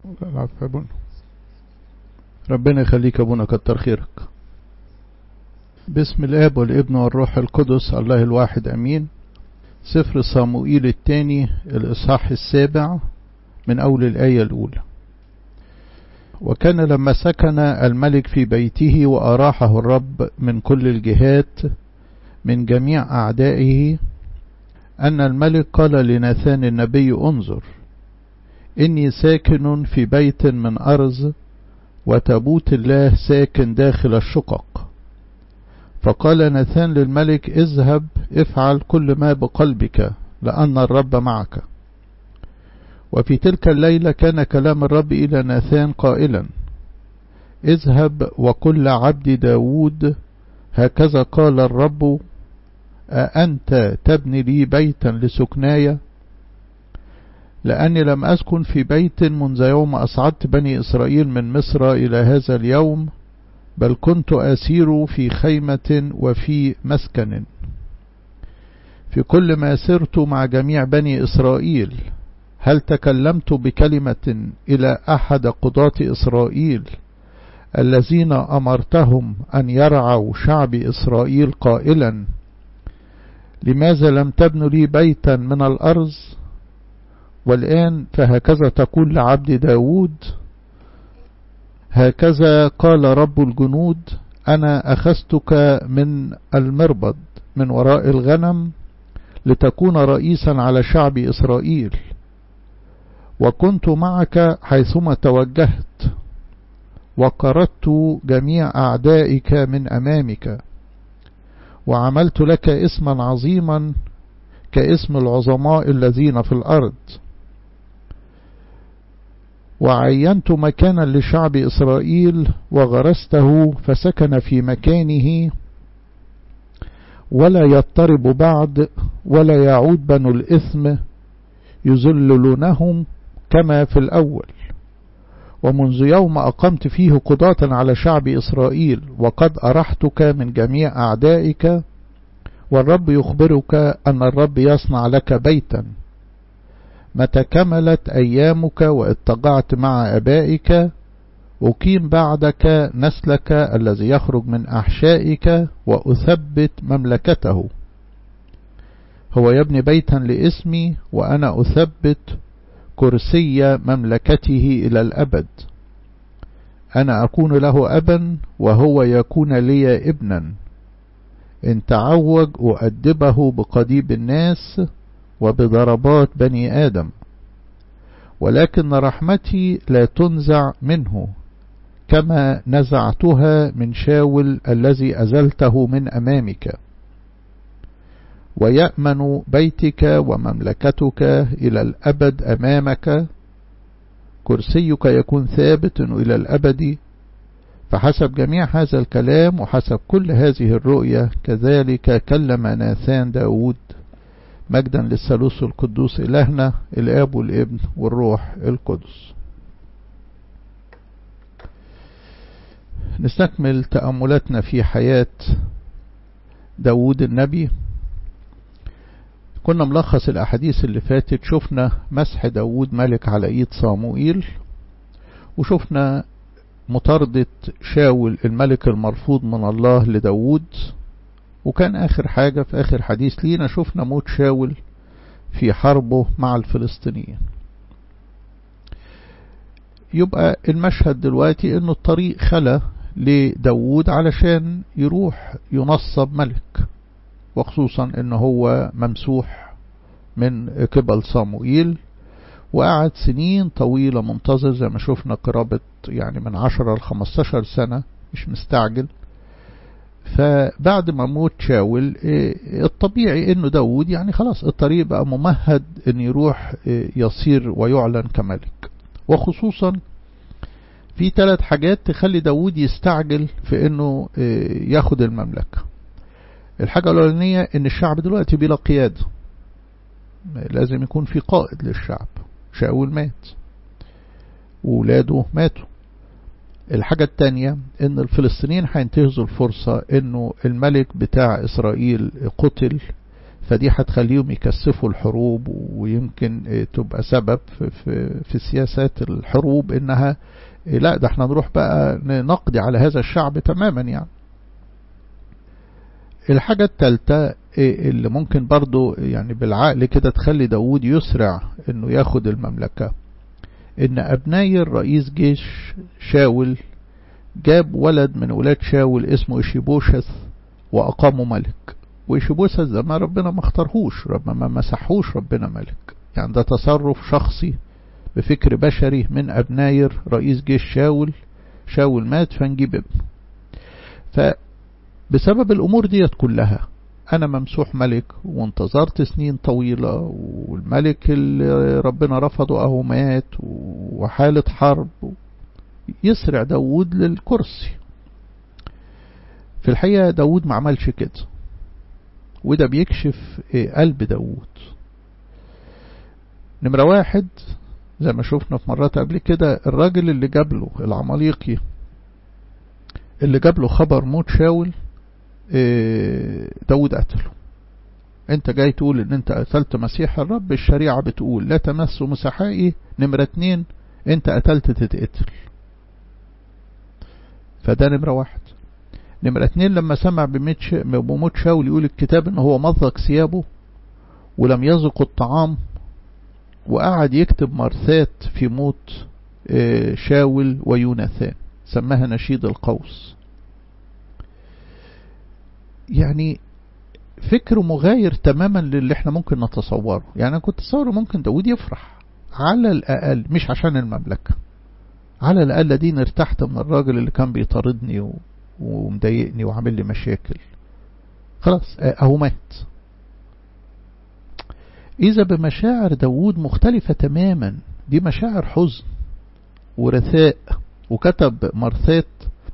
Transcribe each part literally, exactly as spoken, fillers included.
العفو يا ابونا. ربنا يخليك يا ابونا، كتر خيرك. باسم الاب والابن والروح القدس الله الواحد امين. سفر صموئيل الثاني الاصحاح السابع من اول الايه الاولى. وكان لما سكن الملك في بيته واراحه الرب من كل الجهات من جميع اعدائه، ان الملك قال لناثان النبي: انظر، إني ساكن في بيت من أرز، وتابوت الله ساكن داخل الشقق. فقال ناثان للملك: اذهب افعل كل ما بقلبك، لأن الرب معك. وفي تلك الليلة كان كلام الرب إلى ناثان قائلا: اذهب وقل لعبد داود: هكذا قال الرب، أأنت تبني لي بيتا لسكناي؟ لأني لم أسكن في بيت منذ يوم أصعدت بني إسرائيل من مصر إلى هذا اليوم، بل كنت أسير في خيمة وفي مسكن. في كل ما سرت مع جميع بني إسرائيل، هل تكلمت بكلمة إلى أحد قضاة إسرائيل الذين أمرتهم أن يرعوا شعب إسرائيل قائلا: لماذا لم تبنوا لي بيتا من الأرض؟ والآن فهكذا تقول لعبد داود: هكذا قال رب الجنود، أنا أخذتك من المربض من وراء الغنم لتكون رئيسا على شعب إسرائيل، وكنت معك حيثما توجهت، وقردت جميع أعدائك من أمامك، وعملت لك اسما عظيما كاسم العظماء الذين في الأرض، وعينت مكانا لشعب إسرائيل وغرسته فسكن في مكانه، ولا يضطرب بعد ولا يعود بنو الإثم يذللونهم كما في الأول. ومنذ يوم أقمت فيه قضاة على شعب إسرائيل، وقد أرحتك من جميع أعدائك، والرب يخبرك أن الرب يصنع لك بيتا. متى كملت أيامك واتقعت مع أبائك، أقيم بعدك نسلك الذي يخرج من أحشائك، وأثبت مملكته. هو يبني بيتا لاسمي، وأنا أثبت كرسي مملكته إلى الأبد. أنا أكون له أبا، وهو يكون لي ابنا. إن تعوج أؤدبه بقضيب الناس وبضربات بني آدم، ولكن رحمتي لا تنزع منه، كما نزعتها من شاول الذي أزلته من أمامك. ويأمن بيتك ومملكتك إلى الأبد أمامك، كرسيك يكون ثابت إلى الأبد. فحسب جميع هذا الكلام وحسب كل هذه الرؤية كذلك كلم ناثان داود، مجدا للثالوث القدوس إلهنا الآب والابن والروح القدس. نستكمل تأملاتنا في حياة داود النبي. كنا ملخص الأحاديث اللي فاتت، شفنا مسح داود ملك على إيد صموئيل، وشفنا مطاردة شاول الملك المرفوض من الله لداود، وكان آخر حاجة في آخر حديث لينا شفنا موت شاول في حربه مع الفلسطينيين. يبقى المشهد دلوقتي انه الطريق خلى لداود علشان يروح ينصب ملك، وخصوصا انه هو ممسوح من قبل صموئيل، وقعد سنين طويلة منتظر زي ما شفنا قرابة يعني من عشرة لخمستاشر سنة، مش مستعجل. فبعد ما موت شاول الطبيعي انه داود يعني خلاص الطريق بقى ممهد ان يروح يصير ويعلن كملك. وخصوصا في ثلاث حاجات تخلي داود يستعجل في انه ياخد المملكة. الحاجة الاولانية ان الشعب دلوقتي بلا قيادة، لازم يكون في قائد للشعب. شاول مات وولاده ماتوا. الحاجة التانية ان الفلسطينيين هينتهزوا الفرصة انه الملك بتاع اسرائيل قتل، فدي هتخليهم يكثفوا الحروب، ويمكن تبقى سبب في, في, في سياسات الحروب انها لا ده احنا نروح بقى نقضي على هذا الشعب تماما يعني. الحاجة الثالثة اللي ممكن برضو يعني بالعقل كده تخلي داود يسرع انه ياخد المملكة، ان ابناير رئيس جيش شاول جاب ولد من ولاد شاول اسمه إشيبوشث واقامه ملك. وإشيبوشث ده ما ربنا ما اختارهوش، ربنا ما مسحوش ربنا ملك، يعني ده تصرف شخصي بفكر بشري من ابناير رئيس جيش شاول. شاول مات فنجيب ابنه. فبسبب الامور ديت كلها انا ممسوح ملك، وانتظرت سنين طويلة، والملك اللي ربنا رفضه اهو مات، وحالة حرب. يسرع داود للكرسي. في الحقيقة داود ما عملش كده، وده بيكشف قلب داود. نمرة واحد زي ما شفنا في مرات قبل كده، الراجل اللي جاب له العماليقي اللي جاب له خبر موت شاول داود قتله. انت جاي تقول ان انت قتلت مسيح الرب، الشريعة بتقول لا تمسوا مسحائي. نمرة اتنين انت قتلت تتقتل. فده نمرة واحد. نمرة اتنين لما سمع بموت شاول يقول الكتاب ان هو مضغ ثيابه ولم يذق الطعام، وقعد يكتب مرثات في موت شاول ويوناثان، سماها نشيد القوس. يعني فكر مغاير تماما للي احنا ممكن نتصوره. يعني انا كنت اتصور ممكن داود يفرح على الاقل، مش عشان المملكة، على الاقل دي ارتحت من الراجل اللي كان بيطاردني ومضايقني وعامل لي مشاكل، خلاص اهو مات. إذا بمشاعر داود مختلفة تماما، دي مشاعر حزن ورثاء. وكتب مرثات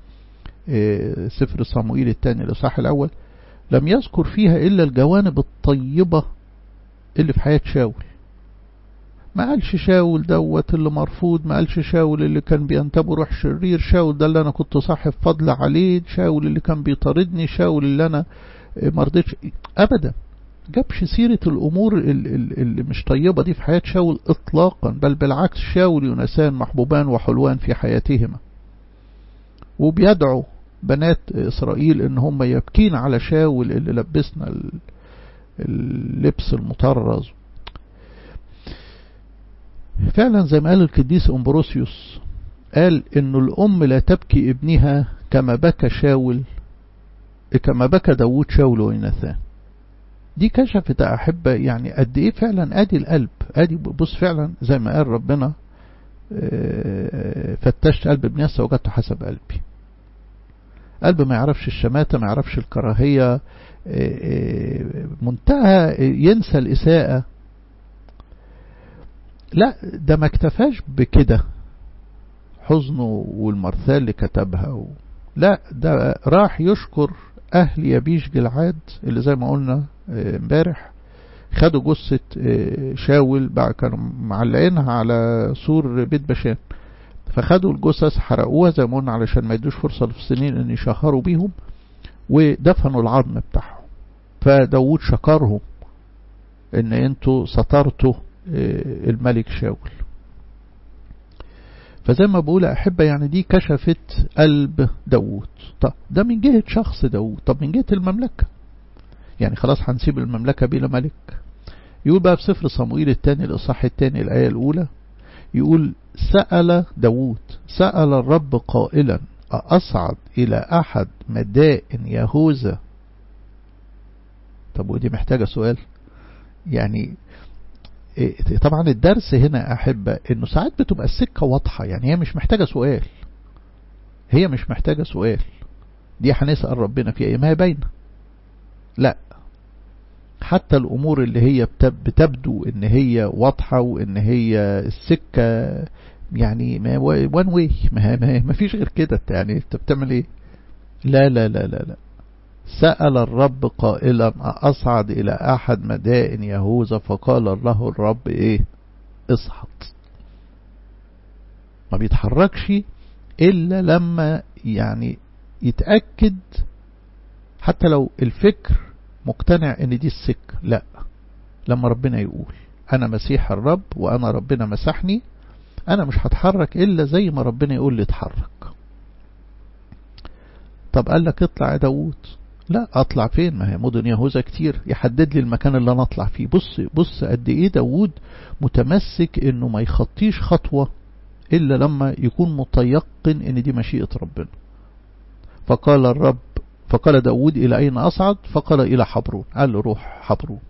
سفر صموئيل الثاني الإصحاح الأول لم يذكر فيها إلا الجوانب الطيبة اللي في حياة شاول. ما قالش شاول دوت اللي مرفوض، ما قالش شاول اللي كان بينتبه روح شرير، شاول ده اللي أنا كنت صاحب فضل عليه، شاول اللي كان بيطاردني، شاول اللي أنا مرضيتش. أبدا جابش سيرة الأمور اللي مش طيبة دي في حياة شاول إطلاقا، بل بالعكس شاول ويوناثان محبوبان وحلوان في حياتهما. وبيدعو بنات إسرائيل إن هم يبكين على شاول اللي لبسنا اللبس المطرز. فعلا زي ما قال القديس أمبروسيوس، قال إنه الأم لا تبكي ابنها كما بكى شاول كما بكى داود شاول ويوناثان. دي كشفت أحبة يعني قد إيه فعلا أدي القلب. أدي بص فعلا زي ما قال ربنا فتشت قلب ابن يسى وجدته حسب قلبي. قلب ما يعرفش الشماتة، ما يعرفش الكراهية، منتهى ينسى الإساءة. لا ده ما اكتفاش بكده حزنه والمرثال اللي كتبها و... لا ده راح يشكر أهل يبيش جلعاد اللي زي ما قلنا امبارح خدوا جثة شاول بقى، كانوا معلقينها على سور بيت بشان، فخدوا الجثث حرقوها زي ما قلنا علشان ما يدوش فرصة للفلسطينيين ان يشهروا بيهم، ودفنوا العظم بتاعهم. فداود شكرهم ان انتوا سترتوا الملك شاول. فزي ما بقول أحبة يعني دي كشفت قلب داود. طب ده من جهة شخص داود. طب من جهة المملكة، يعني خلاص هنسيب المملكة بلا ملك. يقول بقى في سفر صموئيل الثاني الإصحاح الثاني الآية الأولى، يقول سأل داود سأل الرب قائلا أصعد إلى أحد مدائن يهوذا. طب ودي محتاجة سؤال. يعني طبعا الدرس هنا أحبة إنه ساعات بتبقى السكة واضحة، يعني هي مش محتاجة سؤال، هي مش محتاجة سؤال، دي هنسأل ربنا فيها ما هي باينة. لا حتى الأمور اللي هي بتبدو إن هي واضحة وإن هي السكة يعني ما وان واي، ما, ما فيش غير كده، يعني انت بتعمل ايه؟ لا لا لا لا لا سأل الرب قائلا أصعد إلى أحد مدائن يهوذا، فقال له الرب إيه؟ اصعد. ما بيتحركش إلا لما يعني يتأكد، حتى لو الفكر مقتنع ان دي السكة. لا، لما ربنا يقول انا مسيح الرب وانا ربنا مسحني، انا مش هتحرك الا زي ما ربنا يقول لي اتحرك. طب قال لك اطلع يا داود، لا اطلع فين؟ ما هي مدن يهوذا كتير، يحدد لي المكان اللي انا اطلع فيه. بص بص قد ايه داود متمسك انه ما يخطيش خطوة الا لما يكون متيقن ان دي مشيئة ربنا. فقال الرب فقال داود الى اين اصعد؟ فقال الى حبرون. قال له روح حبرون.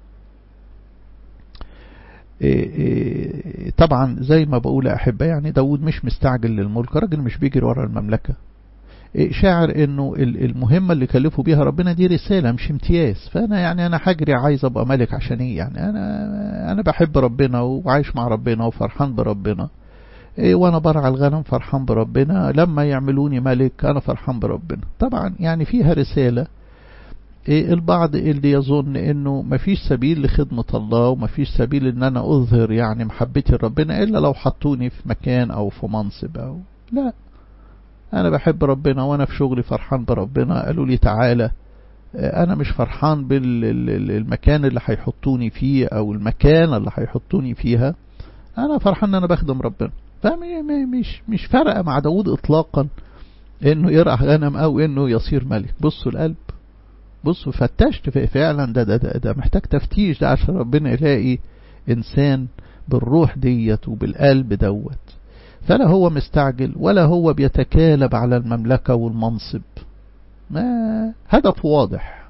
طبعا زي ما بقول يا أحبة، يعني داود مش مستعجل للملك، راجل مش بيجري ورا المملكة، شاعر انه المهمة اللي كلفه بيها ربنا دي رسالة مش امتياز. فانا يعني انا حجري عايز ابقى ملك عشان ايه؟ يعني انا انا بحب ربنا وعايش مع ربنا وفرحان بربنا، وانا برعى الغنم فرحان بربنا، لما يعملوني ملك انا فرحان بربنا. طبعا يعني فيها رسالة. البعض اللي يظن انه مفيش سبيل لخدمة الله ومفيش سبيل ان انا اظهر يعني محبتي لربنا الا لو حطوني في مكان او في منصب او لا، انا بحب ربنا وانا في شغلي فرحان بربنا. قالوا لي تعالى، انا مش فرحان بالمكان اللي هيحطوني فيه او المكان اللي هيحطوني فيها، انا فرحان ان انا بخدم ربنا. فمش مش فارقه مع داود اطلاقا انه يرعى غنم او انه يصير ملك. بصوا القلب، بصوا فتشت فعلا ده ده ده, ده محتاج تفتيش ده عشان ربنا يلاقي انسان بالروح ديت وبالقلب دوت. فلا هو مستعجل ولا هو بيتكالب على المملكة والمنصب، ما هدف واضح.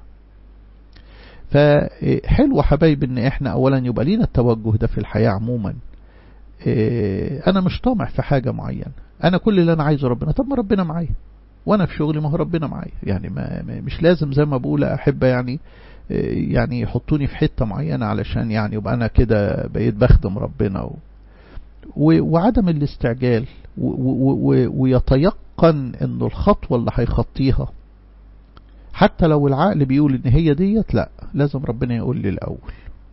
فحلو حبايب ان احنا اولا يبقى لينا التوجه ده في الحياة عموما. انا مش طامع في حاجة معينة، انا كل اللي انا عايزه ربنا. طب ما ربنا معايا وانا في شغلي، ما هو ربنا معايا. يعني ما مش لازم زي ما بقول احب يعني يعني يحطوني في حتة معينة علشان يعني يبقى انا كده بقيت بخدم ربنا. و وعدم الاستعجال ويتيقن انه الخطوة اللي هيخطيها حتى لو العقل بيقول ان هي ديت، لا، لازم ربنا يقول لي الاول.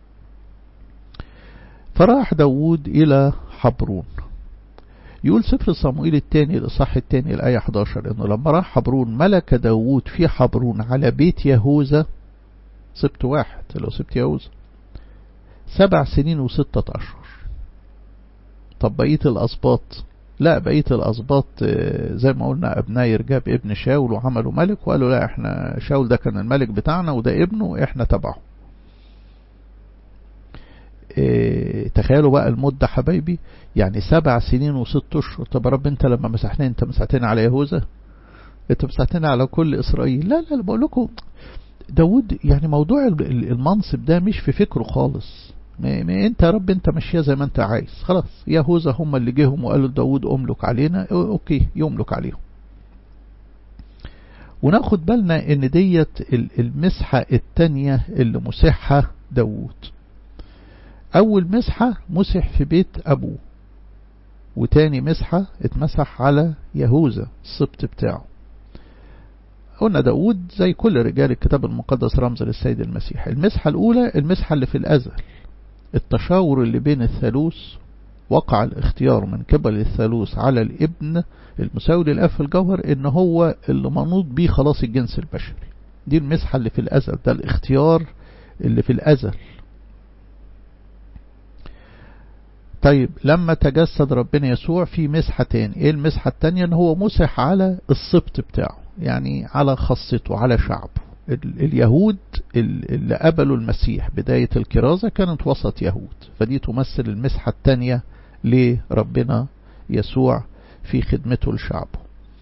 فراح داود الى حبرون. يقول سفر صموئيل الثاني الإصحاح الثاني الآية احد عشر انه لما راح حبرون ملك داود في حبرون على بيت يهوذا سبت واحد لو سبت يهوذا سبع سنين وستة أشهر. طب بقية الأسباط؟ لا، بقية الأسباط زي ما قلنا أبناير جاب ابن شاول وعملوا ملك، وقالوا لا احنا شاول ده كان الملك بتاعنا وده ابنه احنا تبعه. اه تخيلوا بقى المدة حبايبي، يعني سبع سنين وست اشهر. طب رب انت لما مسحتني انت مسحتني على يهوذا؟ انت مسحتني على كل إسرائيل؟ لا لا بقول لكم داود يعني موضوع المنصب ده مش في فكره خالص. ما ما انت يا رب انت ماشيه زي ما انت عايز، خلاص يهوذا هم اللي جيهم وقالوا داود املك علينا، اوكي يملك عليهم. وناخد بالنا ان ديت المسحة التانية اللي مسحها داود. اول مسحة مسح في بيت ابوه، وتاني مسحة اتمسح على يهوذا السبط بتاعه. قلنا داود زي كل رجال الكتاب المقدس رمز للسيد المسيح. المسحة الاولى المسحة اللي في الازل، التشاور اللي بين الثالوث، وقع الاختيار من قبل الثالوث على الابن المساوي للاب في الجوهر ان هو اللي منوط بيه خلاص الجنس البشري. دي المسحة اللي في الازل، ده الاختيار اللي في الازل. طيب لما تجسد ربنا يسوع في مسحة تاني. ايه المسحة التانية؟ ان هو مسح على السبط بتاعه، يعني على خاصته على شعبه. اليهود اللي قبلوا المسيح بداية الكرازة كانت وسط يهود، فدي تمثل المسحة التانية لربنا يسوع في خدمته لشعبه.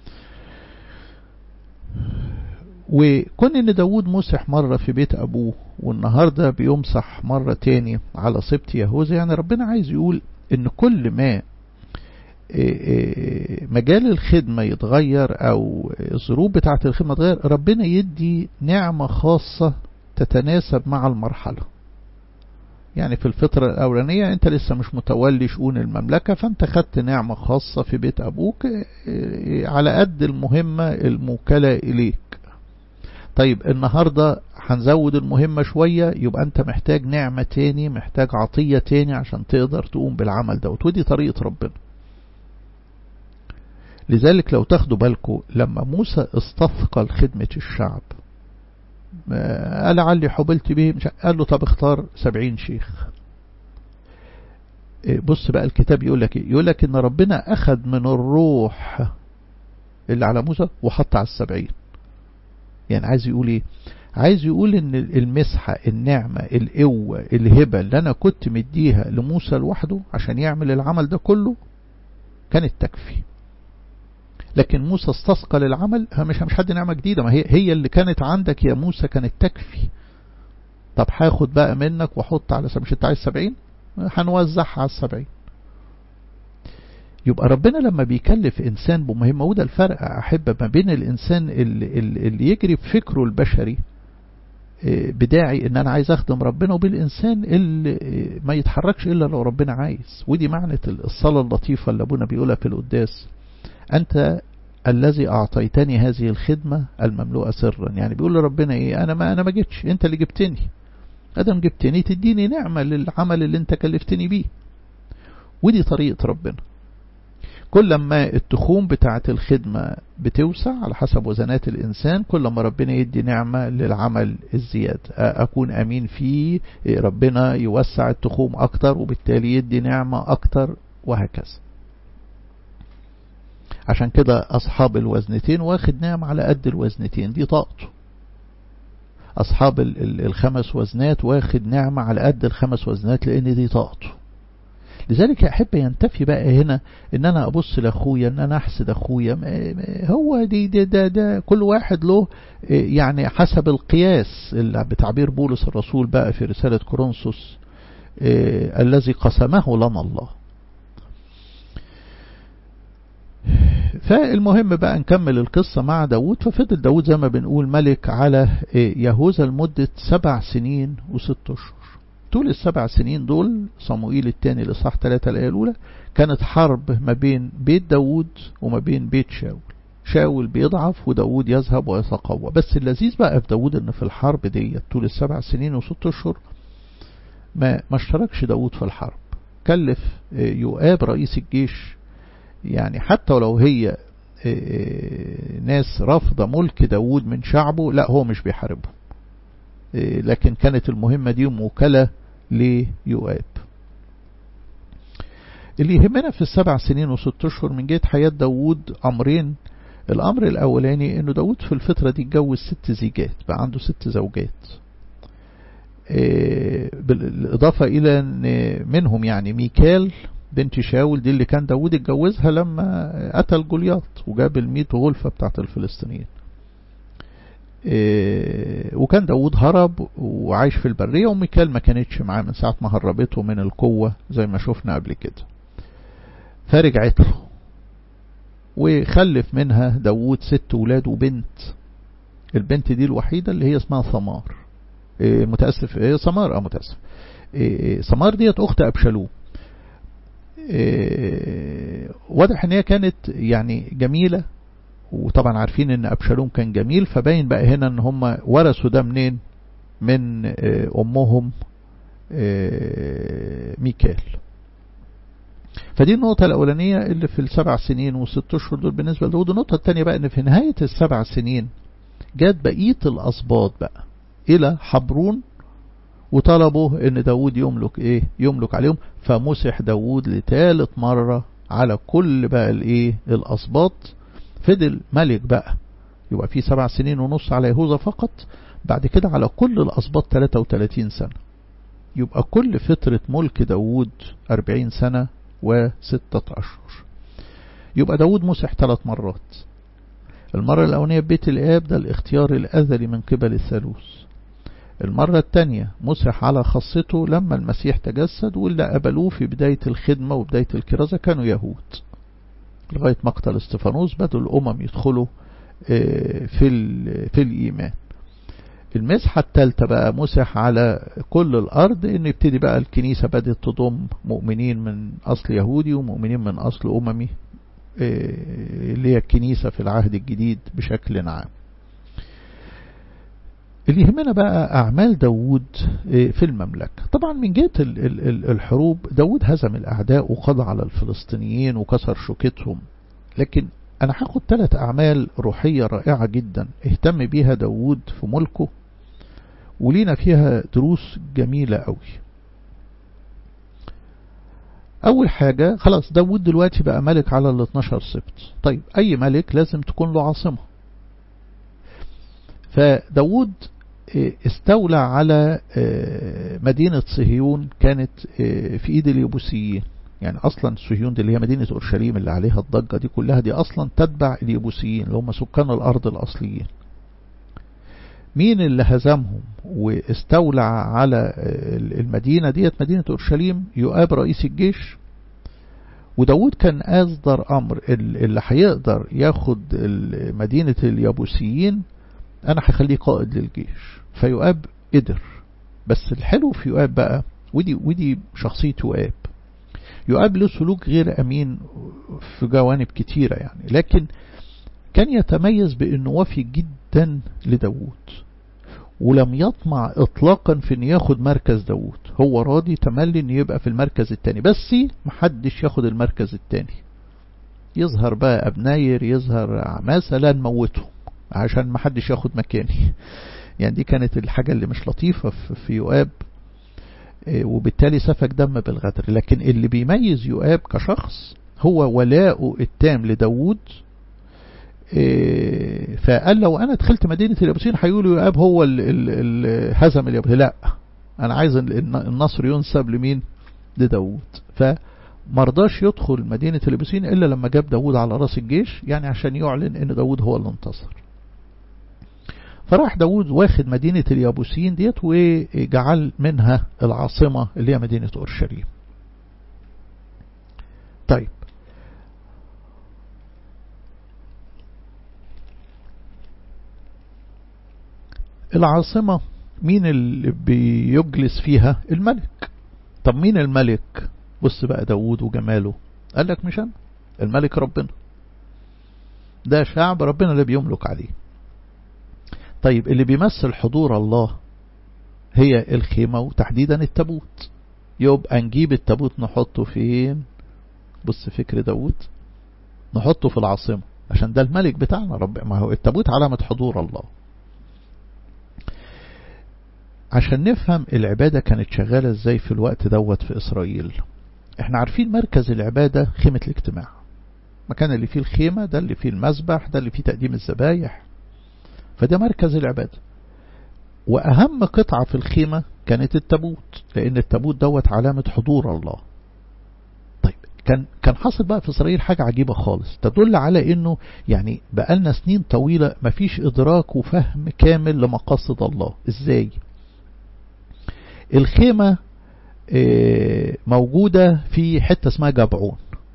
وكون ان داود مسح مرة في بيت ابوه والنهاردة بيمسح مرة تاني على سبط يهوذا، يعني ربنا عايز يقول ان كل ما مجال الخدمة يتغير او الظروف بتاعة الخدمة تغير، ربنا يدي نعمة خاصة تتناسب مع المرحلة. يعني في الفترة الأولانية انت لسه مش متولي شؤون المملكة، فانت خدت نعمة خاصة في بيت ابوك على قد المهمة الموكلة اليك. طيب النهاردة هنزود المهمة شوية، يبقى انت محتاج نعمة تاني، محتاج عطية تاني عشان تقدر تقوم بالعمل ده، ودي طريقة ربنا. لذلك لو تاخدوا بالكم لما موسى استثقل خدمة الشعب قال لعلي حبلت به، مش قال له طب اختار سبعين شيخ. بص بقى الكتاب يقول لك ايه، يقول لك ان ربنا اخذ من الروح اللي على موسى وحط على السبعين. يعني عايز يقول ايه؟ عايز يقول ان المسحة، النعمة، القوة، الهبة اللي انا كنت مديها لموسى لوحده عشان يعمل العمل ده كله كانت تكفي، لكن موسى استثقل العمل. مش مش حد نعمة جديدة، ما هي هي اللي كانت عندك يا موسى كانت تكفي. طب هاخد بقى منك واحط على سبعين، مش انت عايز سبعين، هنوزعها على السبعين. يبقى ربنا لما بيكلف إنسان بمهمة، وده الفرق أحب ما بين الإنسان اللي, اللي يجري بفكره البشري بداعي إن أنا عايز أخدم ربنا، وبالإنسان اللي ما يتحركش إلا لو ربنا عايز. ودي معنى الصلاة اللطيفة اللي أبونا بيقولها في القداس: أنت الذي أعطيتني هذه الخدمة المملوءة سرا. يعني بيقول لربنا إيه، أنا ما أنا ما جيتش، أنت اللي جبتني، أدم جبتني تديني نعمة للعمل اللي أنت كلفتني بيه. ودي طريقة ربنا. كل ما التخوم بتاعة الخدمة بتوسع على حسب وزنات الإنسان، كل ما ربنا يدي نعمة للعمل الزيادة. أكون أمين فيه، ربنا يوسع التخوم أكتر وبالتالي يدي نعمة أكتر، وهكذا. عشان كده أصحاب الوزنتين واخد نعمة على قد الوزنتين، دي طاقته. أصحاب الخمس وزنات واخد نعمة على قد الخمس وزنات، لأن دي طاقته. لذلك أحب ينتفي بقى هنا ان انا ابص لاخويا، ان انا احسد اخويا. هو دي ده, ده, ده كل واحد له يعني حسب القياس، اللي بتعبير بولس الرسول بقى في رسالة كورنثوس: الذي قسمه لنا الله. فالمهم بقى نكمل القصة مع داود. ففضل داود زي ما بنقول ملك على يهوذا لمدة سبع سنين وست اشهر. طول السبع سنين دول، صموئيل الثاني لإصحاح ثلاثة الآية الأولى، كانت حرب ما بين بيت داود وما بين بيت شاول. شاول بيضعف وداود يذهب ويتقوى. بس اللذيذ بقى في داود ان في الحرب دي طول السبع سنين وست اشهر ما ما اشتركش داود في الحرب. كلف يؤاب رئيس الجيش، يعني حتى ولو هي ناس رافضة ملك داود من شعبه، لا هو مش بيحاربهم، لكن كانت المهمة دي موكلة ليؤاب. اللي يهمنا في السبع سنين وست اشهر من جهة حياة داود أمرين. الأمر الأولاني إنه داود في الفترة دي اتجوز ست زيجات، بقى عنده ست زوجات، بالإضافة إلى أن منهم يعني ميكال بنت شاول، دي اللي كان داود اتجوزها لما قتل جولياط وجاب الميت غلفة بتاعت الفلسطينيين. وكان داود هرب وعايش في البرية، وميكال ما كانتش معاه من ساعة ما هربته من القوة زي ما شفنا قبل كده. فرجعت له وخلف منها داود ست ولاد وبنت. البنت دي الوحيدة اللي هي اسمها ثمار، متأسف سمار اه متأسف سمار ديت أخت أبشالوم. واضح ان هي كانت يعني جميلة، وطبعا عارفين ان أبشالوم كان جميل، فباين بقى هنا ان هم ورثوا ده منين؟ من امهم ميكال. فدي النقطة الأولانية اللي في السبع سنين وست اشهر دول بالنسبة لداود. النقطة الثانية بقى ان في نهاية السبع سنين جات بقية الأسباط بقى إلى حبرون، وطلبوا ان داود يملك ايه؟ يملك عليهم. فمسح داود لثالث مرة على كل بقى الايه؟ الأسباط. فضل ملك بقى، يبقى في سبع سنين ونص على يهوذا فقط، بعد كده على كل الأسباط ثلاثة وثلاثين سنة. يبقى كل فترة ملك داود أربعين سنة وستة أشهر. يبقى داود مسح ثلاث مرات. المرة الأولانية ببيت الآب، ده الاختيار الأزلي من قبل الثالوث. المرة الثانية مسح على خاصته لما المسيح تجسد، واللي قبلوه في بداية الخدمة وبداية الكرازة كانوا يهود، لغاية مقتل استفانوس بدوا الأمم يدخلوا في في الإيمان. المسحة الثالثة بقى مسح على كل الأرض، إن يبتدي بقى الكنيسة بدأت تضم مؤمنين من أصل يهودي ومؤمنين من أصل أممي، اللي هي الكنيسة في العهد الجديد بشكل عام. اللي يهمنا بقى أعمال داود في المملكة. طبعا من جهة الحروب داود هزم الأعداء وقضى على الفلسطينيين وكسر شوكتهم، لكن أنا هاخد ثلاث أعمال روحية رائعة جدا اهتم بيها داود في ملكه ولينا فيها دروس جميلة قوي. أول حاجة خلاص داود دلوقتي بقى ملك على ال اتناشر سبط. طيب أي ملك لازم تكون له عاصمة. فداود استولى على مدينة صهيون كانت في إيد اليبوسيين. يعني أصلا صهيون دي اللي هي مدينة أورشليم اللي عليها الضجة دي كلها، دي أصلا تتبع اليبوسيين اللي هم سكان الأرض الأصليين. مين اللي هزمهم واستولى على المدينة ديت مدينة أورشليم؟ يؤاب رئيس الجيش. وداود كان أصدر أمر اللي هيقدر ياخد مدينة اليبوسيين أنا هخليه قائد للجيش. فيؤاب قدر. بس الحلو في يؤاب بقى، ودي, ودي شخصية يؤاب، يؤاب له سلوك غير أمين في جوانب كتيرة يعني، لكن كان يتميز بأنه وفي جدا لداود، ولم يطمع إطلاقا في أن ياخد مركز داود. هو راضي تملي أن يبقى في المركز التاني، بس محدش ياخد المركز التاني. يظهر بقى أبناير، يظهر مثلا موته عشان محدش ياخد مكاني. يعني دي كانت الحاجة اللي مش لطيفة في يؤاب، وبالتالي سفك دم بالغدر. لكن اللي بيميز يؤاب كشخص هو ولاؤه التام لداود. فقال لو أنا دخلت مدينة اليابوسيين هيقولوا يؤاب هو اللي هزم اليابوسيين، لا، أنا عايز النصر ينسب لمين؟ لداود. فمرضاش يدخل مدينة اليابوسيين إلا لما جاب داود على رأس الجيش، يعني عشان يعلن إن داود هو اللي انتصر. فراح داود واخد مدينة اليابوسيين ديت وجعل منها العاصمة اللي هي مدينة أورشليم. طيب العاصمة مين اللي بيجلس فيها؟ الملك. طب مين الملك؟ بص بقى داود وجماله، قال لك مش أنا، الملك ربنا، ده شعب ربنا اللي بيملك عليه. طيب اللي بيمثل حضور الله هي الخيمة وتحديدا التابوت. يبقى نجيب التابوت نحطه فين؟ بص فكر داود، نحطه في العاصمة عشان ده الملك بتاعنا رب. ما هو التابوت علامة حضور الله. عشان نفهم العبادة كانت شغالة ازاي في الوقت دوت في إسرائيل. احنا عارفين مركز العبادة خيمة الاجتماع، مكان اللي فيه الخيمة، ده اللي فيه المذبح، ده اللي فيه تقديم الذبايح، فده مركز العبادة. وأهم قطعة في الخيمة كانت التابوت، لأن التابوت دوت علامة حضور الله. طيب كان كان حاصل بقى في إسرائيل حاجة عجيبة خالص تدل على إنه يعني بقالنا سنين طويلة مفيش إدراك وفهم كامل لمقاصد الله. إزاي؟ الخيمة موجودة في حتة اسمها جبعون،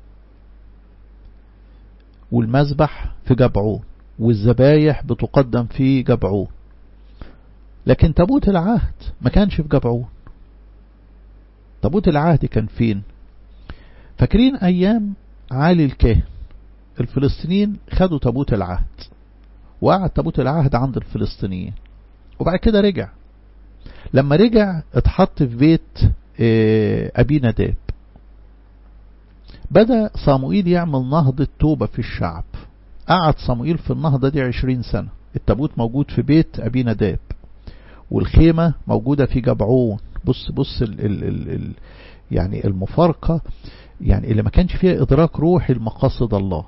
والمذبح في جبعون، والذبايح بتقدم في جبعون. لكن تابوت العهد ما كانش في جبعون. تابوت العهد كان فين؟ فاكرين أيام عالي الكاهن الفلسطينيين خدوا تابوت العهد، وقعد تابوت العهد عند الفلسطينيين، وبعد كده رجع. لما رجع اتحط في بيت أبي نداب. بدأ صموئيل يعمل نهضة توبة في الشعب. قعد صموئيل في النهضة دي عشرين سنة. التابوت موجود في بيت أبي نداب، والخيمة موجودة في جبعون. بص بص ال ال ال ال يعني المفارقة، يعني اللي ما كانش فيها إدراك روحي المقاصد الله.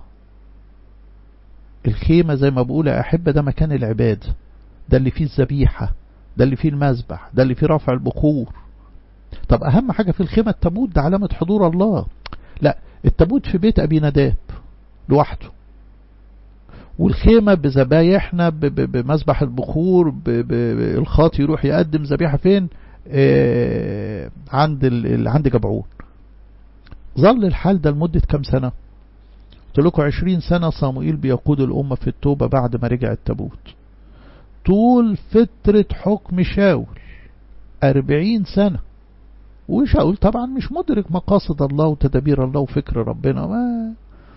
الخيمة زي ما بقول يا أحبة ده مكان العبادة، ده اللي فيه الذبيحة، ده اللي فيه المذبح، ده اللي فيه رفع البخور. طب أهم حاجة في الخيمة التابوت، ده علامة حضور الله. لا، التابوت في بيت أبي نداب لوحده، والخيمة بذبايحنا بمذبح البخور، الخاطي يروح يقدم ذبيحة فين؟ آه عند عند جبعون. ظل الحال ده لمدة كم سنة؟ قلت لكم عشرين سنة صموئيل بيقود الأمة في التوبة بعد ما رجع التابوت. طول فترة حكم شاول أربعين سنة، وشاول طبعا مش مدرك مقاصد الله وتدابير الله وفكر ربنا. ما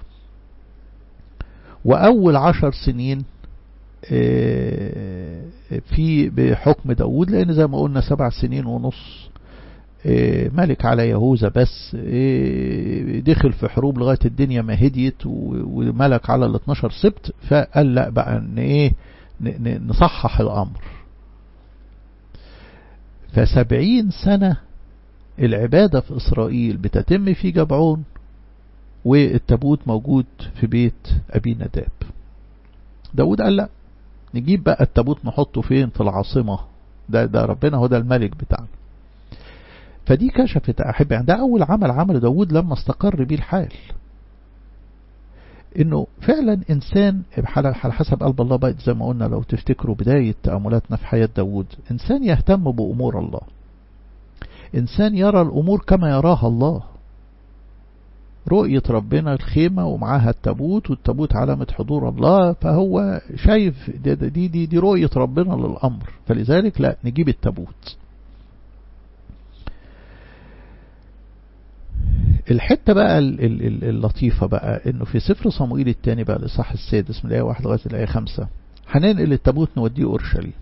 وأول عشر سنين في بحكم داود، لأن زي ما قلنا سبع سنين ونص ملك على يهوذا، بس دخل في حروب لغاية الدنيا ما هديت، وملك على الاثناشر سبت. فقال لا بقى ان ايه نصحح الأمر. فسبعين سنة العبادة في إسرائيل بتتم في جبعون، والتابوت موجود في بيت أبي نداب. داود قال لا، نجيب بقى التابوت نحطه فين؟ في العاصمة، ده, ده ربنا هو ده الملك بتاعنا. فدي كشفت أحب يعني ده أول عمل عمل داود لما استقر بيه الحال، إنه فعلا إنسان على حسب قلب الله بقى، زي ما قلنا لو تفتكروا بداية تأملاتنا في حياة داود، إنسان يهتم بأمور الله، إنسان يرى الأمور كما يراها الله. رؤية ربنا الخيمة ومعاها التابوت، والتابوت علامة حضور الله، فهو شايف دي, دي, دي, دي رؤية ربنا للأمر، فلذلك لا نجيب التابوت. الحتة بقى اللطيفة بقى انه في سفر صموئيل الثاني بقى الإصحاح السادس من الآية واحد لغاية الآية خمسة، هننقل التابوت نوديه أورشليم.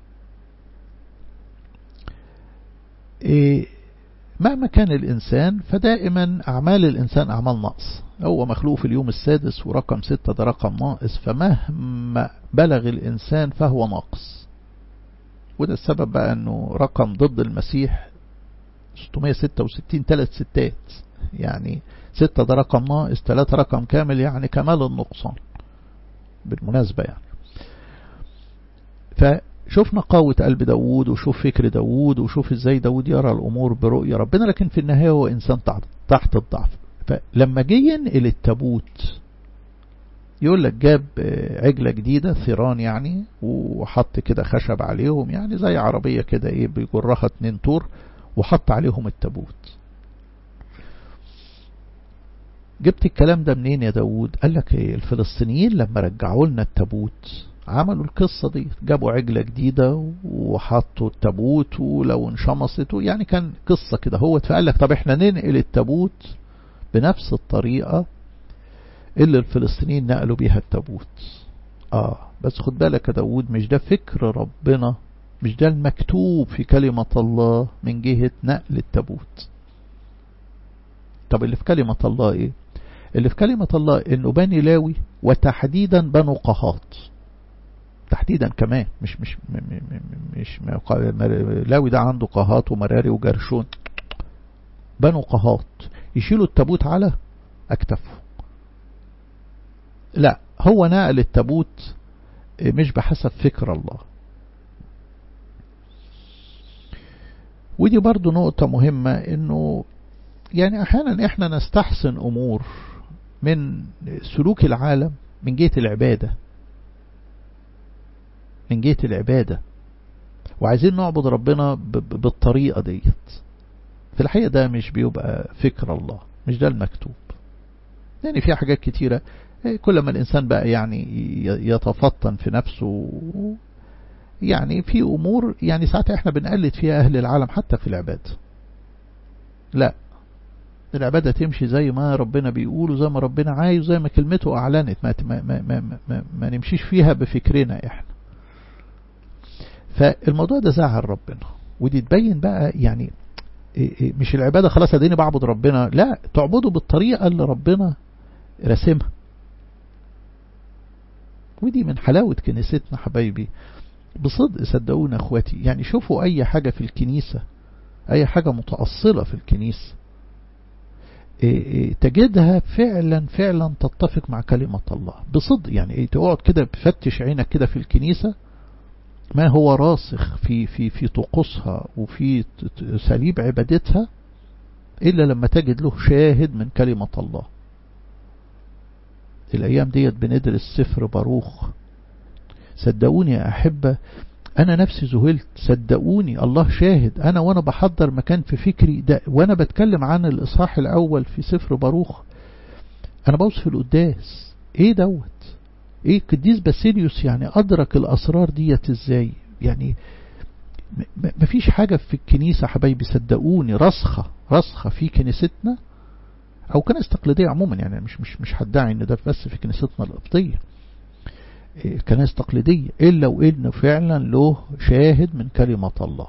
إيه مهما كان الإنسان فدائما أعمال الإنسان أعمال نقص، هو مخلوق في اليوم السادس، ورقم ستة ده رقم ناقص، فمهما بلغ الإنسان فهو ناقص. وده السبب بقى أنه رقم ضد المسيح ستمائة وستة وستين، ثلاث ستات، يعني ستة ده رقم ناقص، ثلاثة رقم كامل، يعني كمال النقصان بالمناسبة يعني. فشوف نقاوة قلب داود، وشوف فكر داود، وشوف ازاي داود يرى الأمور برؤية ربنا، لكن في النهاية هو إنسان تحت, تحت الضعف. فلما جه ينقل التابوت يقول لك جاب عجلة جديدة ثيران يعني، وحط كده خشب عليهم، يعني زي عربية كده ايه بيجرها اتنين طور، وحط عليهم التابوت. جبت الكلام ده منين يا داود؟ قال لك ايه، الفلسطينيين لما رجعوا لنا التابوت عملوا القصة دي، جابوا عجلة جديدة وحطوا التابوت ولو انشمصت، يعني كان قصة كده هو. فقال لك طب احنا ننقل التابوت بنفس الطريقة اللي الفلسطينيين نقلوا بيها التابوت. اه بس خد بالك يا داود، مش ده فكر ربنا، مش ده المكتوب في كلمة الله من جهة نقل التابوت. طب اللي في كلمة الله ايه؟ اللي في كلمة الله انه بني لاوي، وتحديدا بنو قهات، تحديدا كمان مش مش مش لاوي ده عنده قهات ومراري وجرشون، بنو قهات يشيلوا التابوت على اكتافه. لا، هو نقل التابوت مش بحسب فكر الله. ودي برضو نقطة مهمة، انه يعني احيانا احنا نستحسن امور من سلوك العالم من جهة العبادة، من جهة العبادة وعايزين نعبد ربنا بالطريقة ديت. في الحقيقة ده مش بيبقى فكر الله، مش ده المكتوب. يعني في حاجات كتيرة كل ما الإنسان بقى يعني يتفطن في نفسه، يعني في أمور يعني ساعات احنا بنقلد فيها أهل العالم حتى في العبادة. لا، العبادة تمشي زي ما ربنا بيقول وزي ما ربنا عايز، زي ما كلمته أعلنت، ما, ما, ما, ما, ما, ما نمشيش فيها بفكرنا احنا. فالموضوع ده زعل ربنا، ودي تبين بقى يعني مش العبادة خلاص اديني بعبد ربنا، لا، تعبده بالطريقة اللي ربنا رسمها. ودي من حلاوة كنيستنا حبايبي بصدق، صدقونا اخواتي، يعني شوفوا اي حاجة في الكنيسة، اي حاجة متأصلة في الكنيسة تجدها فعلا فعلا تتفق مع كلمة الله بصدق. يعني تقعد كده بفتش عينك كده في الكنيسة ما هو راسخ في في في طقوسها وفي سليب عبادتها، إلا لما تجد له شاهد من كلمة الله. الأيام ديت بندرس سفر باروخ، صدقوني يا أحبة أنا نفسي ذهلت، صدقوني الله شاهد. أنا وأنا بحضر مكان في فكري ده، وأنا بتكلم عن الإصحاح الأول في سفر باروخ، أنا بوصف القداس إيه دوت، إيه قديس باسيليوس يعني أدرك الأسرار ديت إزاي. يعني مفيش حاجة في الكنيسة حبايبي صدقوني رسخة رسخة في كنيستنا أو كنيسة تقليدية عموما، يعني مش مش مش هدعي إن ده بس في كنيستنا القبطية، كنائس تقليدية، إلا وإنه فعلا له شاهد من كلمة الله.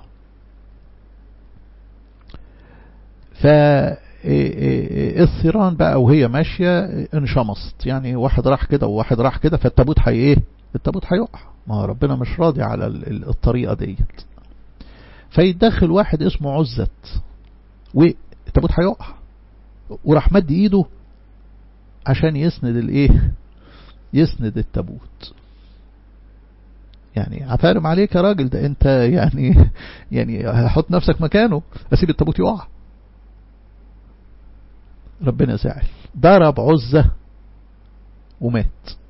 فالثيران بقى وهي ماشية انشمصت، يعني واحد راح كده وواحد راح كده، فالتابوت حي ايه، التابوت هيقع، ما ربنا مش راضي على الطريقة ديت. فيتدخل واحد اسمه عزت والتابوت هيقع، وراح مد ايده عشان يسند الايه، يسند التابوت. يعني عفارم عليك يا راجل، ده انت يعني يعني هحط نفسك مكانه، اسيب التابوت يقع؟ ربنا زعل، ضرب عزة ومات.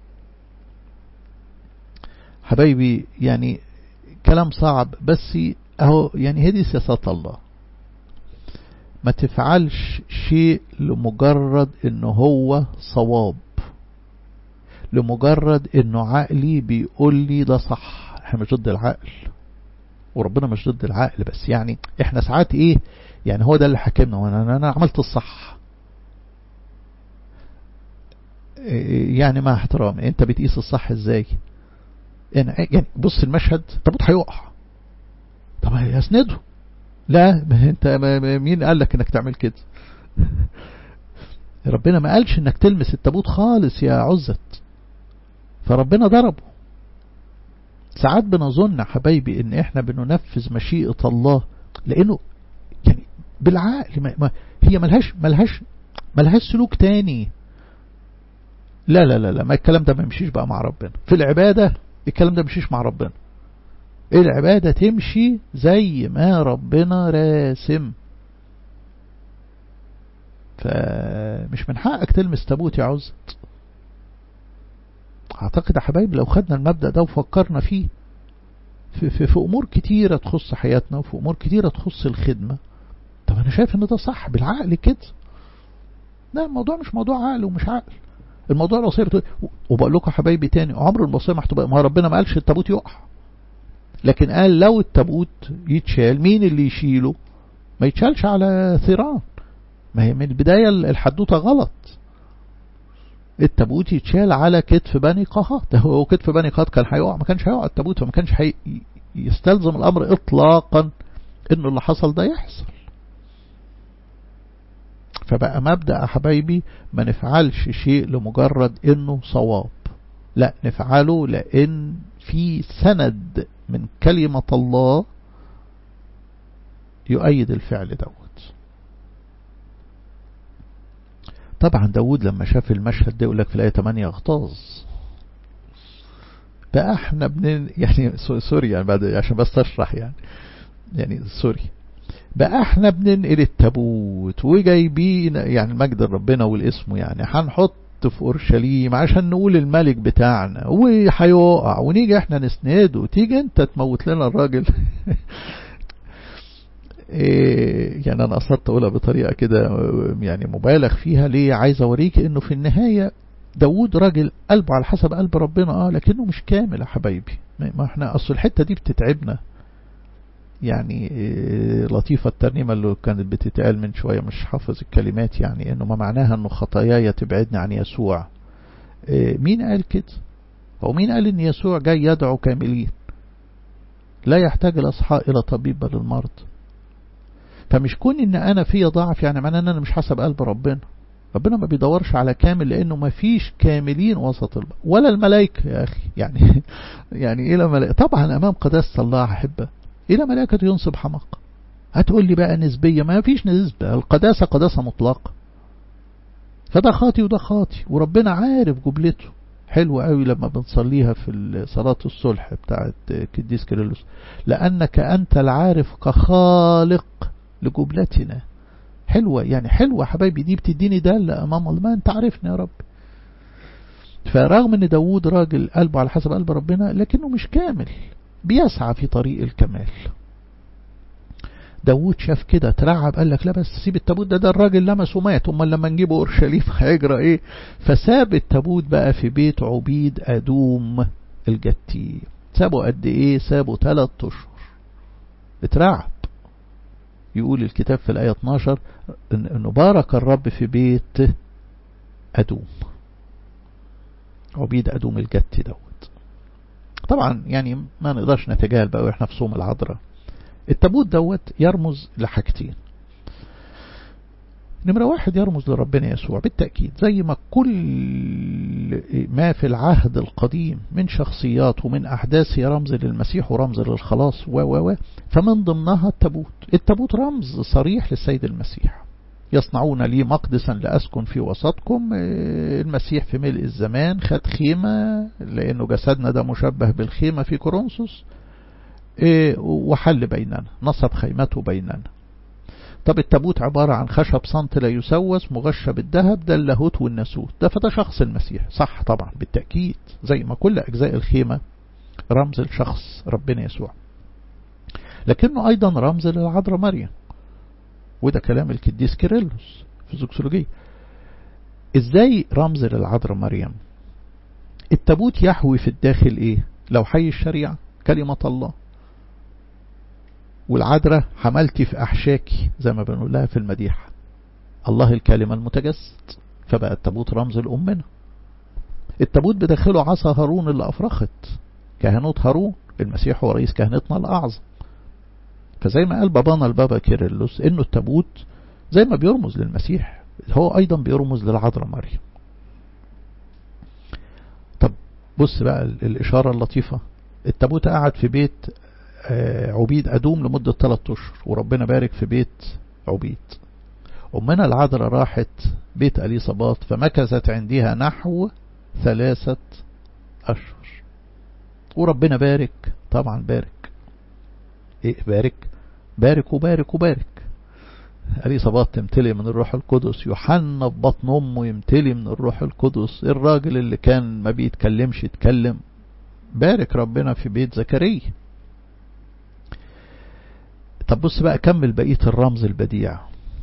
حبايبي يعني كلام صعب، بس اهو يعني هذه سياسات الله. ما تفعلش شيء لمجرد انه هو صواب، لمجرد انه عقلي بيقول لي ده صح. احنا مش ضد العقل، وربنا مش ضد العقل، بس يعني احنا ساعات ايه، يعني هو ده اللي حكمنا وانا انا عملت الصح. يعني مع احترامي، انت بتقيس الصح ازاي؟ يعني بص المشهد، التابوت هيقع، طب هيسنده؟ لا، ما انت مين قال لك انك تعمل كده؟ ربنا ما قالش انك تلمس التابوت خالص يا عزت، فربنا ضربه. ساعات بنظن حبايبي ان احنا بننفذ مشيئة الله لانه يعني بالعقل، ما ما هي ملهاش ملهاش ملهاش سلوك تاني. لا لا لا لا، ما الكلام ده ما يمشيش بقى مع ربنا. في العبادة الكلام ده ما يمشيش مع ربنا. العبادة تمشي زي ما ربنا راسم. فمش من حقك تلمس تابوت يا عزت. اعتقد يا حبايبي لو خدنا المبدأ ده وفكرنا فيه في, في, في امور كتيرة تخص حياتنا، وفي امور كتيرة تخص الخدمة، طب انا شايف ان ده صح بالعقل كده. لا، الموضوع مش موضوع عقل ومش عقل، الموضوع الوصية. وبقول لكم حبايبي تاني، عمر الوصية محتوبة، ما ربنا ما قالش التابوت يقع، لكن قال لو التابوت يتشال مين اللي يشيله؟ ما يتشالش على ثيران. ما هي من البداية الحدوتة غلط. التابوت يتشال على كتف بني قهات. هو كتف بني قهات كان هيقع؟ ما كانش هيقع التابوت، فما كانش هي يستلزم الأمر إطلاقا إنه اللي حصل ده يحصل. فبقى مبدأ يا حبايبي ما نفعلش شيء لمجرد إنه صواب، لا، نفعله لأن في سند من كلمة الله يؤيد الفعل دوت. طبعا داود لما شاف المشهد ده يقول لك في الآية ثمانية اغتاظ. بقى احنا بن يعني سوري يعني بعد عشان بس اشرح يعني يعني سوري بقى احنا بننقل التابوت وجايبين يعني المجد ربنا والاسم، يعني هنحط في اورشليم عشان نقول الملك بتاعنا وهيقع، ونيجي احنا نسنده، تيجي انت تموت لنا الراجل. إيه يعني انا قصدت اقولها بطريقة كده يعني مبالغ فيها. ليه؟ عايز اوريك انه في النهاية داود راجل قلبه على حسب قلب ربنا، اه لكنه مش كامل يا حبايبي. ما احنا اصل الحتة دي بتتعبنا. يعني إيه لطيفة الترنيمة اللي كانت بتتقال من شوية، مش حافظ الكلمات، يعني انه ما معناها انه خطاياي تبعدني عن يسوع. إيه مين قال كده؟ او مين قال ان يسوع جاي يدعو كاملين؟ لا يحتاج الاصحاء الى طبيب بل المرض. فمش كون ان انا في ضعف يعني معناه ان انا مش حسب قلب ربنا. ربنا ما بيدورش على كامل، لانه ما فيش كاملين وسط البشر ولا الملائكة يا اخي. يعني يعني الى ملائكة طبعا امام قداسة الله احبه، الى ملائكة ينصب حماقة. هتقول لي بقى نسبية، ما فيش نسبة، القداسة قداسة مطلقة. فده خاطي وده خاطي، وربنا عارف جبلته. حلو قوي لما بنصليها في صلاة الصلح بتاعت قديس كيرلس، لأنك أنت العارف كخالق لجبلتنا. حلوة يعني حلوة حبايبي، دي بتديني دالة أمام الله، ما أنت عارفني يا رب. فرغم أن داود راجل قلبه على حسب قلب ربنا، لكنه مش كامل، بيسعى في طريق الكمال. داود شاف كده ترعب، قال لك لا بس سيب التابوت ده، ده الراجل لمس ومات، امال لما نجيبه اورشليم هيجرى ايه؟ فساب التابوت بقى في بيت عبيد ادوم الجتي. سابه قد ايه؟ سابه ثلاث اشهر. اترعب. يقول الكتاب في الآية اتناشر انه بارك الرب في بيت ادوم، عبيد ادوم الجتي دوت. طبعا يعني ما نقدرش نتجاهل بقى واحنا في صوم العذراء. التابوت دوت يرمز لحاجتين. نمرة واحد يرمز لربنا يسوع بالتأكيد، زي ما كل ما في العهد القديم من شخصيات ومن أحداث هي رمز للمسيح ورمز للخلاص و و و فمن ضمنها التابوت. التابوت رمز صريح للسيد المسيح. يصنعون لي مقدسا لأسكن في وسطكم. المسيح في ملء الزمان خد خيمة، لأنه جسدنا ده مشبه بالخيمة في كورنثوس، وحل بيننا، نصب خيمته بيننا. طب التابوت عبارة عن خشب صنت لا يسوس مغشى بالذهب، ده اللاهوت والناسوت، ده فده شخص المسيح. صح طبعا بالتأكيد، زي ما كل أجزاء الخيمة رمز لشخص ربنا يسوع، لكنه أيضا رمز للعذراء مريم، وده كلام القديس كيرلس في الزوكسولوجية. ازاي رمز للعذراء مريم؟ التابوت يحوي في الداخل ايه؟ لو حي الشريعة كلمة الله، والعذراء حملتي في أحشاكي زي ما بنقول لها في المديحة، الله الكلمة المتجسد، فبقى التابوت رمز لأمنا. التابوت بداخله عصا هارون اللي أفرخت، كهنوت هارون، المسيح هو رئيس كهنتنا الأعظم. فزي ما قال بابانا البابا كيرلس إنه التابوت زي ما بيرمز للمسيح هو أيضا بيرمز للعذراء مريم. طب بص بقى الإشارة اللطيفة، التابوت قاعد في بيت عبيد أدوم لمدة ثلاثة أشهر، وربنا بارك في بيت عبيد. أمنا العذراء راحت بيت أليصابات فمكثت عندها نحو ثلاثة أشهر، وربنا بارك طبعا، بارك إيه؟ بارك بارك وبارك وبارك. أليصابات تمتلي من الروح القدس، يوحنا في بطن أمه يمتلي من الروح القدس، الراجل اللي كان ما بيتكلمش يتكلم، بارك ربنا في بيت زكريا. طب بص بقى كمل بقية الرمز البديع.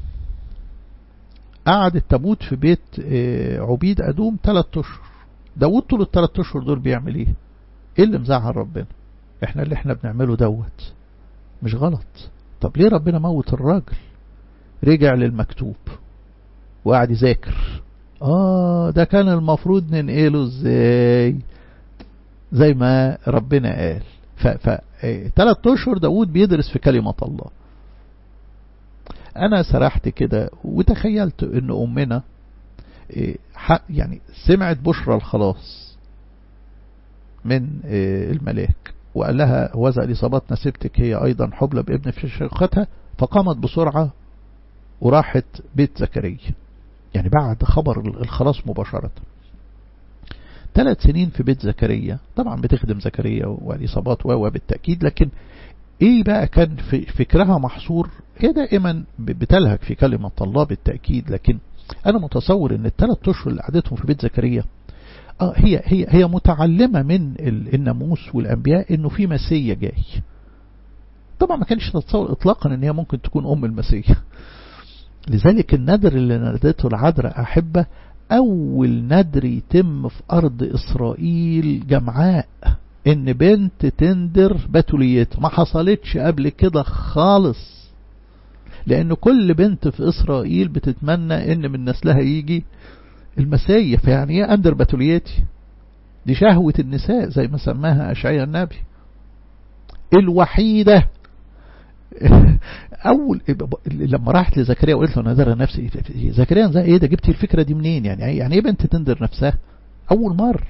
قعد التابوت في بيت عبيد أدوم ثلاثة أشهر. داود طول الثلاث أشهر دول بيعمل ايه؟ ايه اللي مزعل ربنا؟ احنا اللي احنا بنعمله دوت مش غلط. طب ليه ربنا موت الراجل؟ رجع للمكتوب وقعد يذاكر. اه ده كان المفروض ننقله ازاي زي ما ربنا قال. ف ثلاث اشهر داود بيدرس في كلمة الله. انا سرحت كده وتخيلت ان امنا يعني سمعت بشرى الخلاص من الملاك، وقال لها وذا اليصابات نسبتك هي ايضا حبلى بابن في شيختها، فقامت بسرعة وراحت بيت زكريا، يعني بعد خبر الخلاص مباشرة. ثلاث سنين في بيت زكريا، طبعا بتخدم زكريا واليصابات و بالتأكيد، لكن ايه بقى كان في فكرها محصور؟ هي دائما بتلهج في كلمة الله بالتأكيد، لكن انا متصور ان الثلاث اشهر اللي قعدتهم في بيت زكريا اه هي هي هي متعلمة من الناموس والانبياء انه في مسيا جاي. طبعا ما كانش تتصور اطلاقا ان هي ممكن تكون ام المسيا، لذلك الندر اللي نادته العذراء أحبة أول ندر يتم في أرض إسرائيل جمعاء، إن بنت تندر بتوليتها، ما حصلتش قبل كده خالص، لأن كل بنت في إسرائيل بتتمنى إن من نسلها يجي المسيح. فيعني إيه أندر بتوليتي؟ دي شهوة النساء زي ما سماها أشعياء النبي الوحيدة. اول لما راحت لزكريا وقلت له نذر نفسي، زكريا زي ايه ده؟ جبتي الفكره دي منين؟ يعني يعني ايه بنت تندر نفسها اول مره؟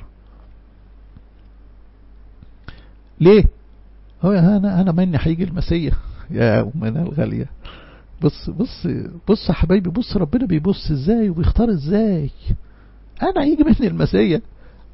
ليه؟ هو انا انا مني هيجي المسيح يا امنا الغاليه. بص بص بص يا حبايبي، بص ربنا بيبص ازاي وبيختار ازاي. انا هيجي مني المسيح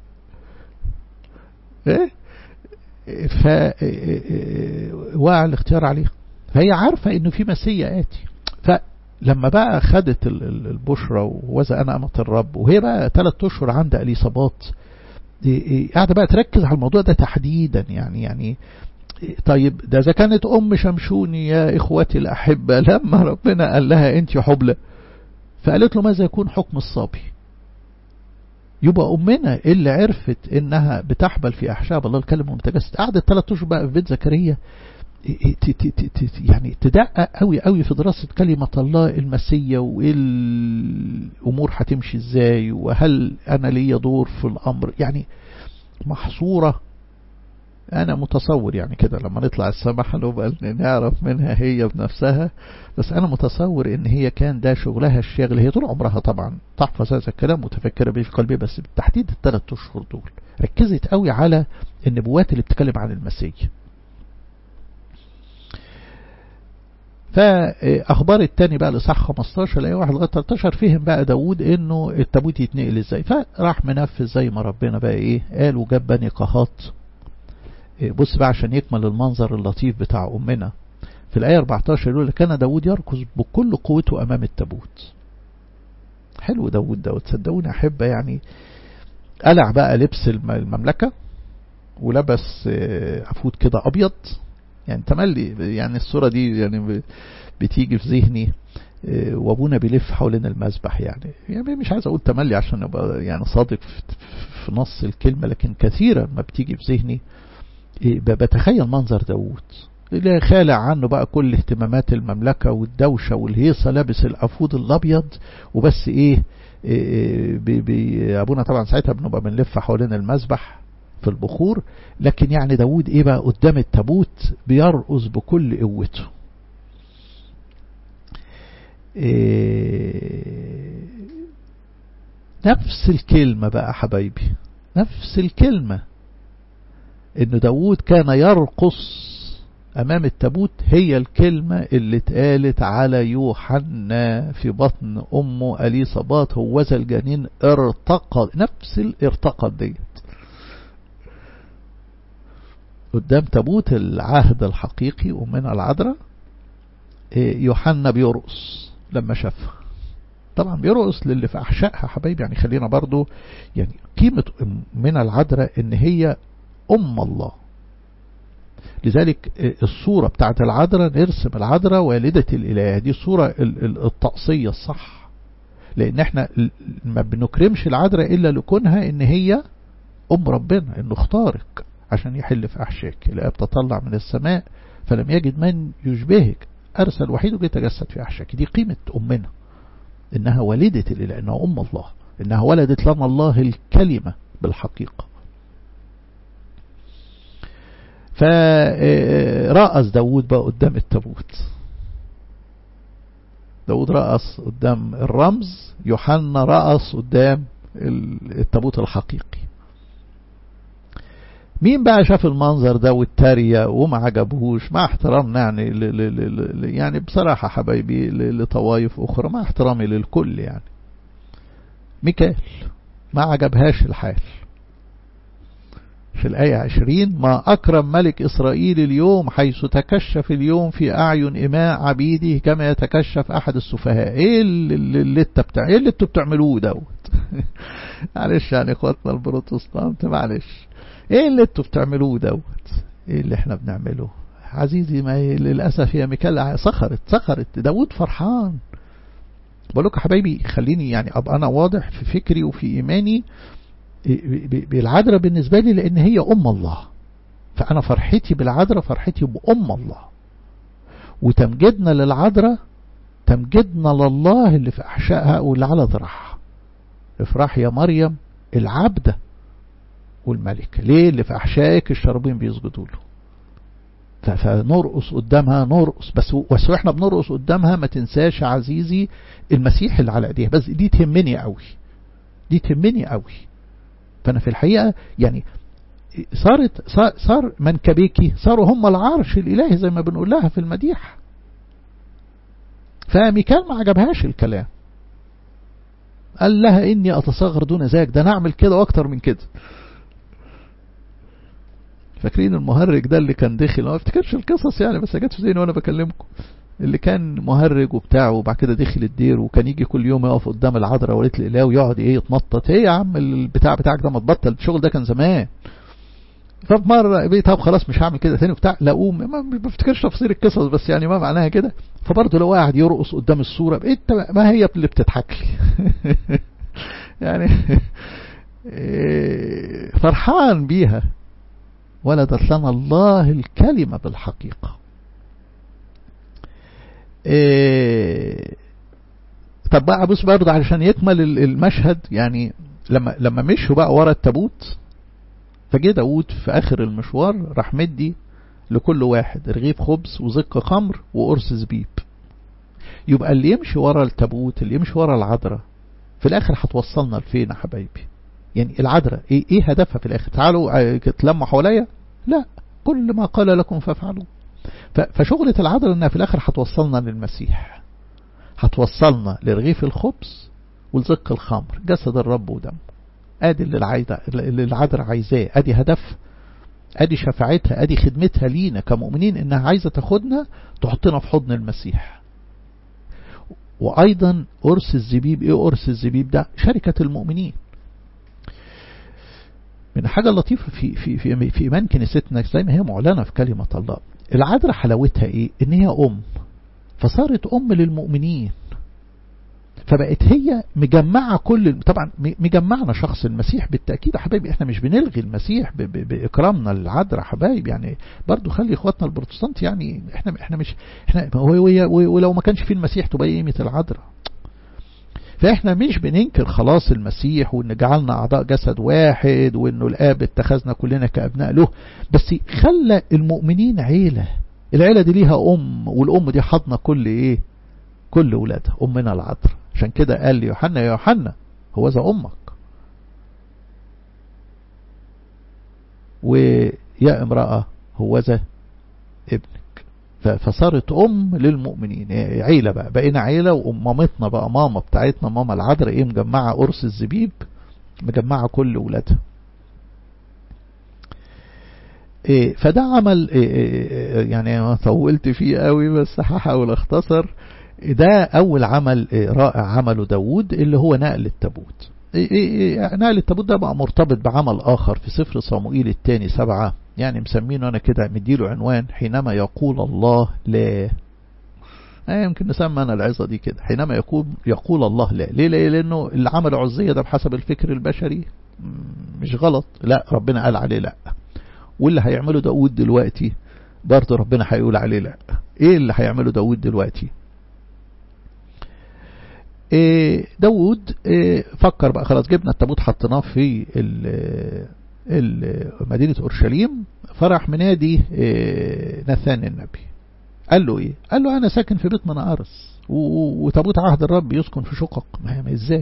ايه؟ ف وقع الاختيار عليه، فهي عارفة انه في مسيا آتي. فلما بقى خدت البشرى ووذا انا امة الرب، وهي بقى ثلاث اشهر عند اليصابات، قاعدة بقى تركز على الموضوع ده تحديدا. يعني يعني طيب ده اذا كانت ام شمشوني يا اخواتي الاحبة لما ربنا قال لها انت حبلى، فقالت له ماذا يكون حكم الصبي؟ يبقى امنا اللي عرفت انها بتحبل في احشاب الله الكلمة المتجسد، قعدت ثلاث اشهر بقى في بيت زكريا يعني تدقق قوي قوي في دراسة كلمة الله المسيا، وايه الامور هتمشي ازاي، وهل انا ليا دور في الامر. يعني محصورة أنا متصور يعني كده لما نطلع السماء نبقى نعرف منها هي بنفسها، بس أنا متصور إن هي كان ده شغلها الشاغل. هي طول عمرها طبعا تحفظ هذا الكلام متفكرة به في قلبي، بس بالتحديد الثلاث أشهر دول ركزت قوي على النبوات اللي بتتكلم عن المسيح. فأخبار التاني بقى لصح خمستاشر لأي واحد لغاية تلتاشر فهم بقى داود إنه التابوت يتنقل إزاي، فراح منفذ زي ما ربنا بقى إيه قال، وجاب بني قهات. بص بقى عشان يكمل المنظر اللطيف بتاع أمنا في الآية أربعتاشر يقول كان داود يركض بكل قوته أمام التابوت. حلو داود داود صدقوني أحبه، يعني قلع بقى لبس المملكة ولبس عفود كده أبيض، يعني تملي. يعني الصورة دي يعني بتيجي في ذهني وابونا بيلف حوالين المذبح، يعني يعني مش عايز اقول تملي عشان ابقى يعني صادق في نص الكلمة، لكن كثيرا ما بتيجي في ذهني بتخيل منظر داود اللي خالع عنه بقى كل اهتمامات المملكة والدوشة والهيصة، لابس العفود الابيض وبس. ايه, إيه بي بي ابونا طبعا ساعتها بنبقى بنلف حوالين المذبح في البخور، لكن يعني داود ايه بقى قدام التابوت بيرقص بكل قوته. إيه نفس الكلمة بقى حبايبي، نفس الكلمة ان داود كان يرقص امام التابوت، هي الكلمة اللي اتقالت على يوحنا في بطن امه اليصابات، هوذا الجنين ارتقى. نفس الارتقى ديت قدام تابوت العهد الحقيقي أمنا العذراء. يوحنا بيرقص لما شافها، طبعا بيرقص للي في أحشائها حبايبي. يعني خلينا برضو يعني قيمة أمنا العذراء إن هي أم الله، لذلك الصورة بتاعت العذراء نرسم العذراء والدة الإله، دي الصورة الطقسية الصح، لأن احنا ما بنكرمش العذراء إلا لكونها إن هي أم ربنا، إنه اختارك عشان يحل في أحشاك. الآب تطلع من السماء فلم يجد من يشبهك، أرسل وحيد وجه تجسد في أحشاك. دي قيمة أمنا، إنها والدة الإله، إنها أم الله، إنها ولدت لنا الله الكلمة بالحقيقة. فرأس داود بقى قدام التابوت، داود رأس قدام الرمز، يوحنا رأس قدام التابوت الحقيقي. مين بقى شاف المنظر ده والتريق وما عجبهوش؟ مع احترامنا يعني ل ل ل يعني بصراحة حبايبي لطوائف أخرى، مع احترامي للكل، يعني ميكال ما عجبهاش الحال. في الآية عشرين ما أكرم ملك إسرائيل اليوم حيث تكشف اليوم في أعين إماء عبيده كما يتكشف أحد السفهاء. إيه اللي انت بتاع إيه اللي انتوا بتعملوه دوت؟ معلش يعني إخواتنا البروتستانت، معلش ايه اللي انتوا بتعملوه دوت؟ ايه اللي احنا بنعمله عزيزي؟ ما للأسف يا ميكال سخرت سخرت داود فرحان. بقول لكم حبايبي خليني يعني ابقى انا واضح في فكري وفي ايماني بالعذراء بالنسبة لي، لان هي ام الله، فانا فرحتي بالعذراء فرحتي بام الله، وتمجدنا للعذراء تمجدنا لله اللي في احشائها واللي على ذراعها. افرح يا مريم العبده والملك، ليه؟ اللي في أحشائك الشرابين بيسجدوا له، فنرقص قدامها نرقص. بس بس واحنا بنرقص قدامها ما تنساش عزيزي المسيح اللي على ايديها، بس دي تهمني قوي، دي تهمني قوي. فانا في الحقيقة يعني صارت صار, صار منكبيكي صاروا هم العرش الالهي زي ما بنقول لها في المديح. فميكال ما عجبهاش الكلام، قال لها اني اتصغر دون ذاك، ده نعمل كده واكتر من كده. فاكرين المهرج ده اللي كان داخل، ما افتكرش القصص يعني بس جت في ذهني وانا بكلمكم، اللي كان مهرج وبتاعه وبعد كده دخل الدير وكان يجي كل يوم يقف قدام العذراء وليت الاله ويقعد ايه يتنطط. ايه يا عم البتاع بتاعك ده ما تبطل، الشغل ده كان زمان. ففي مره طب خلاص مش هعمل كده تاني وبتاع، لا قوم، ما بفتكرش تفسير القصص بس يعني ما معناها كده. فبرضه لو قاعد يرقص قدام الصوره انت ما هي اللي بتضحك لي يعني فرحان بيها، ولدت لنا الله الكلمة بالحقيقة. إيه طب بقى بص برضه علشان يكمل المشهد، يعني لما لما مشوا بقى ورا التابوت فجه داود في آخر المشوار راح مدي لكل واحد رغيف خبز وزق خمر وقرص زبيب. يبقى اللي يمشي ورا التابوت، اللي يمشي ورا العذراء، في الآخر هتوصلنا لفين يا حبايبي؟ يعني العذراء إيه, إيه هدفها في الآخر؟ تعالوا تلموا حواليا؟ لا، كل ما قال لكم فافعلوا. فشغلة العذراء إنها في الآخر هتوصلنا للمسيح، هتوصلنا لرغيف الخبز والزق الخمر، جسد الرب ودم. ادي اللي العذراء عايزاه، ادي هدف، ادي شفاعتها، ادي خدمتها لينا كمؤمنين، انها عايزة تاخدنا تحطنا في حضن المسيح. وايضا قرص الزبيب، ايه قرص الزبيب ده؟ شركة المؤمنين. من حاجة لطيفة في في في في ايمان كنيستنا زي ما هي معلنة في كلمة الله، العذراء حلاوتها ايه؟ ان هي ام، فصارت ام للمؤمنين، فبقت هي مجمعة كل، طبعا مجمعنا شخص المسيح بالتأكيد يا حبايبي. احنا مش بنلغي المسيح ب ب بإكرامنا للعذراء حبايب، يعني برضو خلي اخواتنا البروتستانت، يعني احنا احنا مش احنا ولو ما كانش في المسيح تبقى قيمة العذراء. فاحنا مش بننكر خلاص المسيح وان جعلنا اعضاء جسد واحد وانه الاب اتخذنا كلنا كابناء له، بس خلى المؤمنين عيلة. العيلة دي ليها ام، والام دي حضنة كل ايه؟ كل ولادها، امنا العذراء. عشان كده قال لي يوحنا يا يوحنا هو ذا امك، ويا امرأة هو ذا ابنك. فصارت ام للمؤمنين، عيلة بقى، بقينا عيلة. ومامتنا بقى ماما بتاعتنا ماما العذراء ايه؟ مجمعة قرص الزبيب، مجمعة كل ولادها. إيه فده عمل إيه إيه يعني ما طولت فيه قوي بس هحاول اختصر. ده أول عمل رائع عمله داود اللي هو نقل التابوت. نقل التابوت ده بقى مرتبط بعمل آخر في سفر صموئيل الثاني سبعة، يعني مسمينه أنا كده مديله عنوان حينما يقول الله لا. يمكن نسمى أنا العظة دي كده، حينما يقول يقول الله لا. ليه؟ ليه؟ لأنه اللي عمل عزية ده بحسب الفكر البشري مش غلط، لا ربنا قال عليه لا. واللي هيعمله داود دلوقتي برضه ربنا هيقول عليه لا. ايه اللي هيعمله داود دلوقتي؟ داود فكر بقى خلاص جبنا التابوت حطيناه في مدينة أورشليم، فرح منادي ناثان النبي. قال له ايه؟ قال له انا ساكن في بيت من أرس وتابوت عهد الرب يسكن في شقق. ما هي ازاي؟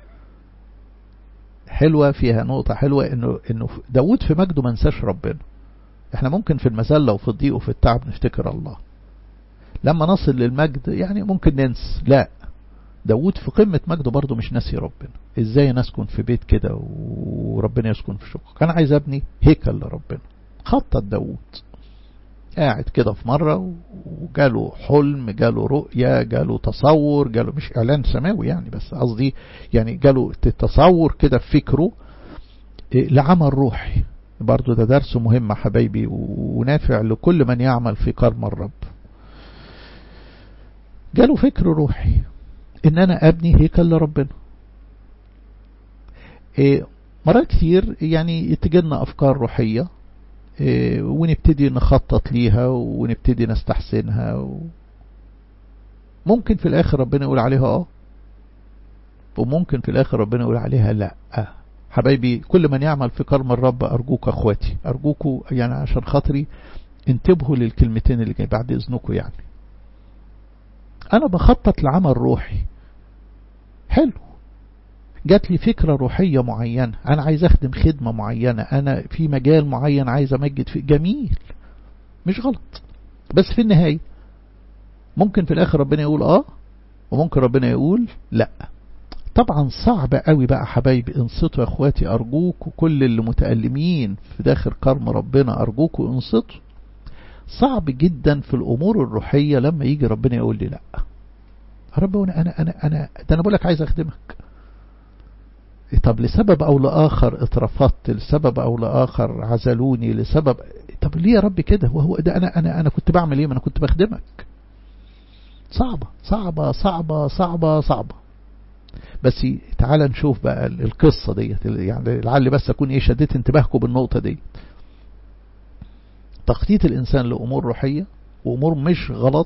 حلوة فيها نقطة حلوة، انه انه داود في مجده ما نساش ربنا. احنا ممكن في المذلة وفي الضيق وفي التعب نفتكر الله، لما نصل للمجد يعني ممكن ننسى. لا، داود في قمة مجده برضه مش ناسي ربنا. ازاي نسكن في بيت كده وربنا يسكن في شقق؟ كان عايز ابني هيكل لربنا. خطط داود، قاعد كده في مرة وجاله حلم، جاله رؤية، جاله تصور، جاله مش اعلان سماوي يعني، بس قصدي يعني جاله تصور كده في فكره لعمل روحي. برضه ده درس مهم حبايبي ونافع لكل من يعمل في كرم الرب. جاله فكر روحي ان انا ابني هيكل لربنا. إيه مرات كتير يعني يتجينا افكار روحية إيه ونبتدي نخطط ليها ونبتدي نستحسنها و... ممكن في الاخر ربنا يقول عليها اه، وممكن في الاخر ربنا يقول عليها لا. حبايبي كل من يعمل في كرم الرب ارجوك اخواتي، ارجوكوا يعني عشان خاطري انتبهوا للكلمتين اللي جاي بعد اذنكم. يعني انا بخطط لعمل روحي حلو، جات لي فكرة روحية معينة، انا عايز اخدم خدمة معينة، انا في مجال معين عايز امجد فيه، جميل مش غلط. بس في النهاية ممكن في الاخر ربنا يقول اه، وممكن ربنا يقول لا. طبعا صعب قوي بقى حبايبي، انصتوا يا اخواتي ارجوك، وكل اللي متألمين في داخل كرم ربنا ارجوك انصتوا. صعب جدا في الامور الروحية لما يجي ربنا يقول لي لا. رب انا انا انا انا ده انا بقول لك عايز اخدمك، طب لسبب او لاخر اترفضت، لسبب او لاخر عزلوني، لسبب، طب ليه يا رب كده؟ وهو ده انا انا انا كنت بعمل ايه؟ ما انا كنت بخدمك. صعبة صعبة صعبة صعبة صعبة. بس تعال نشوف بقى القصة ديت، يعني لعل بس اكون ايه شديت انتباهكم بالنقطة دي. تخطيط الانسان لامور روحية وامور مش غلط،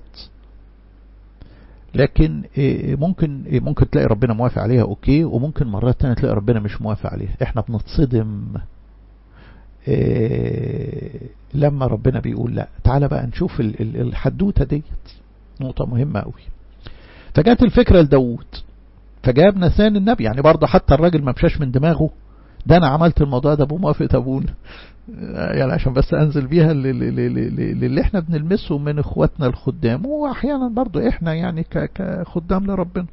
لكن ممكن ممكن تلاقي ربنا موافق عليها اوكي، وممكن مرات تانية تلاقي ربنا مش موافق عليها. احنا بنتصدم إيه لما ربنا بيقول لا. تعال بقى نشوف الحدوتة ديت، نقطة مهمة قوي. فجات الفكرة لداود، فجاب ناثان النبي، يعني برضه حتى الراجل ما مشاش من دماغه، ده انا عملت الموضوع ده بموافقة ابونا، يعني عشان بس انزل بيها اللي احنا بنلمسه من اخواتنا الخدام، واحيانا برضه احنا يعني كخدام لربنا.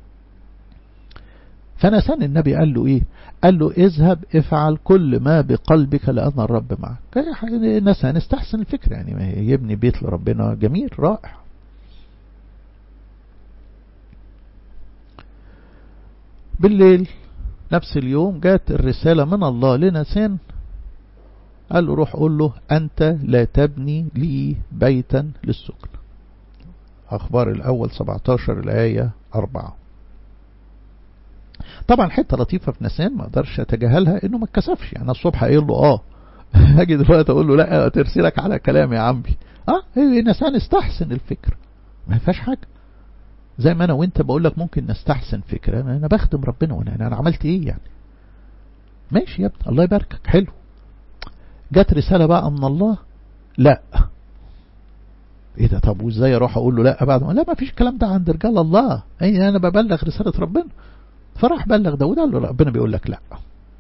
فناثان النبي قال له ايه؟ قال له اذهب افعل كل ما بقلبك لأن الرب معك. ناثان استحسن الفكرة، يعني يبني بيت لربنا، جميل رائع. بالليل نفس اليوم جات الرسالة من الله لناثان، قال له روح قول له أنت لا تبني لي بيتا للسكن. أخبار الأول سبعتاشر الآية أربعة. طبعا حتة لطيفة في ناثان ما اقدرش اتجاهلها، انه ما اتكسفش. يعني الصبح قايل له اه هاجي دلوقتي اقول له لا ترسلك على كلام يا عمي. اه ناثان استحسن الفكرة، ما فيهاش حاجة. زي ما انا وانت بقول لك ممكن نستحسن فكرة، انا, أنا بخدم ربنا وانا انا عملت ايه يعني؟ ماشي يا ابني الله يباركك، حلو. جت رسالة بقى من الله لا. ايه ده؟ طب وازاي اروح اقول له لا بعد ما لا؟ ما فيش الكلام ده عند رجال الله، اي انا ببلغ رسالة ربنا. فراح بلغ داود، قال له ربنا بيقول لك لا.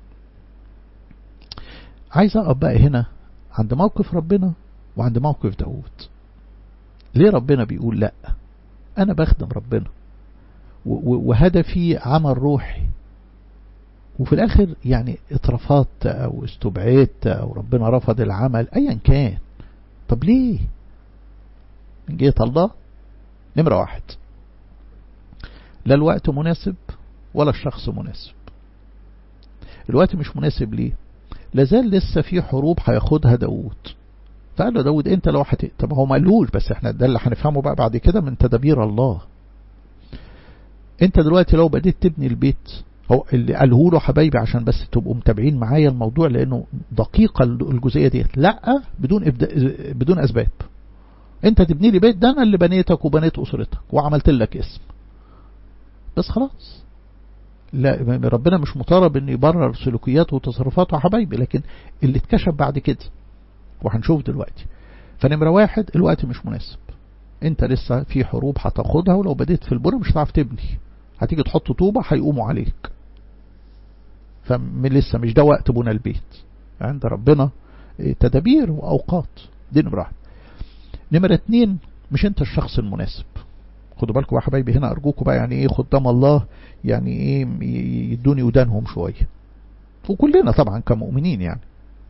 عايز اقف بقى هنا عند موقف ربنا وعند موقف داود. ليه ربنا بيقول لا؟ انا بخدم ربنا وهدفي عمل روحي، وفي الاخر يعني اترفضت او استبعدت او ربنا رفض العمل ايا كان. طب ليه؟ من جهة الله نمرة واحد، لا الوقت مناسب ولا الشخص مناسب. الوقت مش مناسب ليه؟ لازال لسه في حروب هياخدها داود. فقال له داود انت لو حت... طب هو ما قالوش، بس احنا ده اللي هنفهمه بقى بعد كده من تدابير الله. انت دلوقتي لو بديت تبني البيت، هو اللي قاله له حبايبي عشان بس تبقوا متابعين معايا الموضوع لانه دقيقة الجزئية دي، لا بدون إبدا... بدون اسباب. انت تبني لي بيت، ده انا اللي بنيتك وبنيت اسرتك وعملت لك اسم، بس خلاص. لا ربنا مش مطالب ان يبرر سلوكياته وتصرفاته يا حبايبي، لكن اللي اتكشف بعد كده وهنشوف دلوقتي. فنمرة واحد الوقت مش مناسب، انت لسه في حروب هتاخدها، ولو بديت في البنى مش هتعرف تبني، هتيجي تحط طوبة هيقوموا عليك. فمن لسه مش ده وقت بنى البيت. عند ربنا تدابير واوقات، دي نمرة واحد. نمرة اتنين مش انت الشخص المناسب. خدوا بالكم يا حبايبي هنا ارجوكم بقى، يعني ايه خدام الله، يعني ايه يدوني ودانهم شوية، وكلنا طبعا كمؤمنين. يعني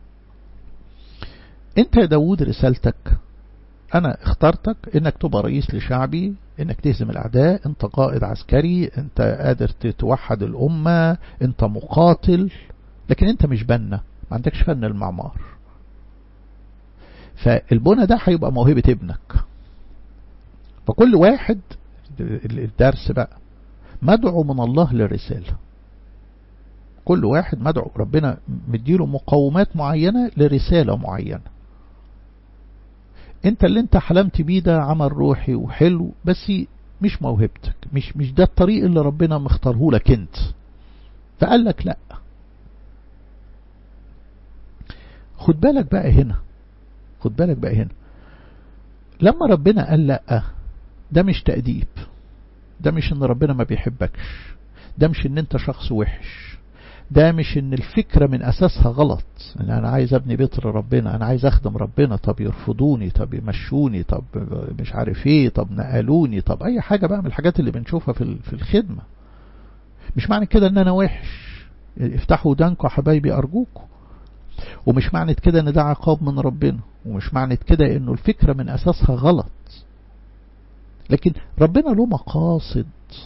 انت يا داود رسالتك، انا اخترتك انك تبقى رئيس لشعبي، انك تهزم الاعداء، انت قائد عسكري، انت قادر توحد الامة، انت مقاتل، لكن انت مش بنا، ما عندكش فن المعمار. فالبنى ده هيبقى موهبة ابنك. فكل واحد، الدرس بقى مدعو من الله للرسالة. كل واحد مدعو، ربنا مديله مقومات معينة لرسالة معينة. انت اللي انت حلمت بيه ده عمل روحي وحلو، بس مش موهبتك، مش مش ده الطريق اللي ربنا مختاره لك انت، فقال لك لا. خد بالك بقى هنا، خد بالك بقى هنا لما ربنا قال لا، ده مش تأديب، ده مش ان ربنا ما بيحبكش، ده مش ان انت شخص وحش، ده مش ان الفكرة من اساسها غلط، ان انا عايز ابني بيت لربنا، انا عايز اخدم ربنا، طب يرفضوني، طب يمشوني، طب مش عارف ايه، طب نقلوني، طب اي حاجة بقى من الحاجات اللي بنشوفها في في الخدمة. مش معنى كده ان انا وحش، افتحوا ودانكم حبايبي ارجوكم. ومش معنى كده ان ده عقاب من ربنا، ومش معنى كده انه الفكرة من اساسها غلط، لكن ربنا له مقاصد.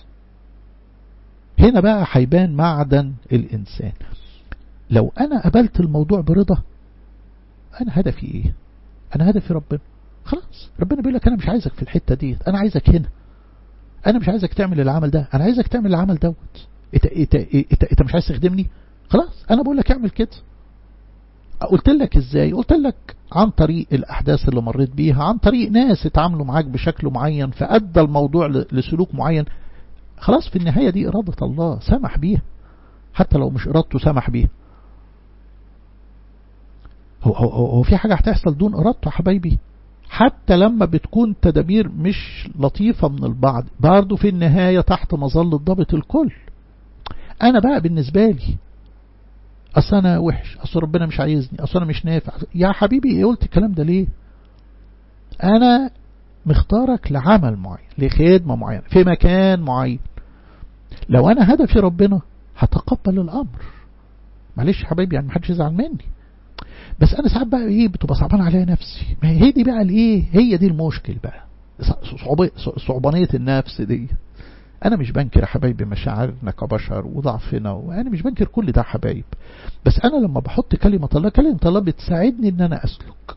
هنا بقى هيبان معدن الإنسان. لو أنا قبلت الموضوع برضا، أنا هدفي إيه؟ أنا هدفي ربنا. خلاص ربنا بيقول لك أنا مش عايزك في الحتة دي، أنا عايزك هنا. أنا مش عايزك تعمل العمل ده، أنا عايزك تعمل العمل دوت. إنت إنت إنت إنت مش عايز تخدمني؟ خلاص أنا بقول لك اعمل كده. قلت لك إزاي؟ قلت لك عن طريق الأحداث اللي مريت بيها، عن طريق ناس اتعاملوا معاك بشكل معين فأدى الموضوع لسلوك معين. خلاص في النهاية دي إرادة الله سمح بيها، حتى لو مش إرادته سمح بيها. هو, هو, هو في حاجة هتحصل دون إرادته يا حبايبي؟ حتى لما بتكون تدابير مش لطيفة من البعض برضو في النهاية تحت مظلة ضابط الكل. أنا بقى بالنسبة لي أصل أنا وحش، أصل ربنا مش عايزني، أصل أنا مش نافع. يا حبيبي إيه قلت الكلام ده ليه؟ أنا مختارك لعمل معين، لخدمة معينة، في مكان معين. لو أنا هدفي ربنا هتقبل الأمر، معلش يا حبايبي يعني محدش يزعل مني. بس أنا ساعات بقى إيه بتبقى صعبان عليا نفسي، ما هي دي بقى الإيه، هي دي المشكل بقى، صعوبانية النفس دي. أنا مش بنكر يا حبايبي مشاعرنا كبشر وضعفنا، وأنا مش بنكر كل ده يا حبايب، بس أنا لما بحط كلمة الله، كلمة الله بتساعدني إن أنا أسلك.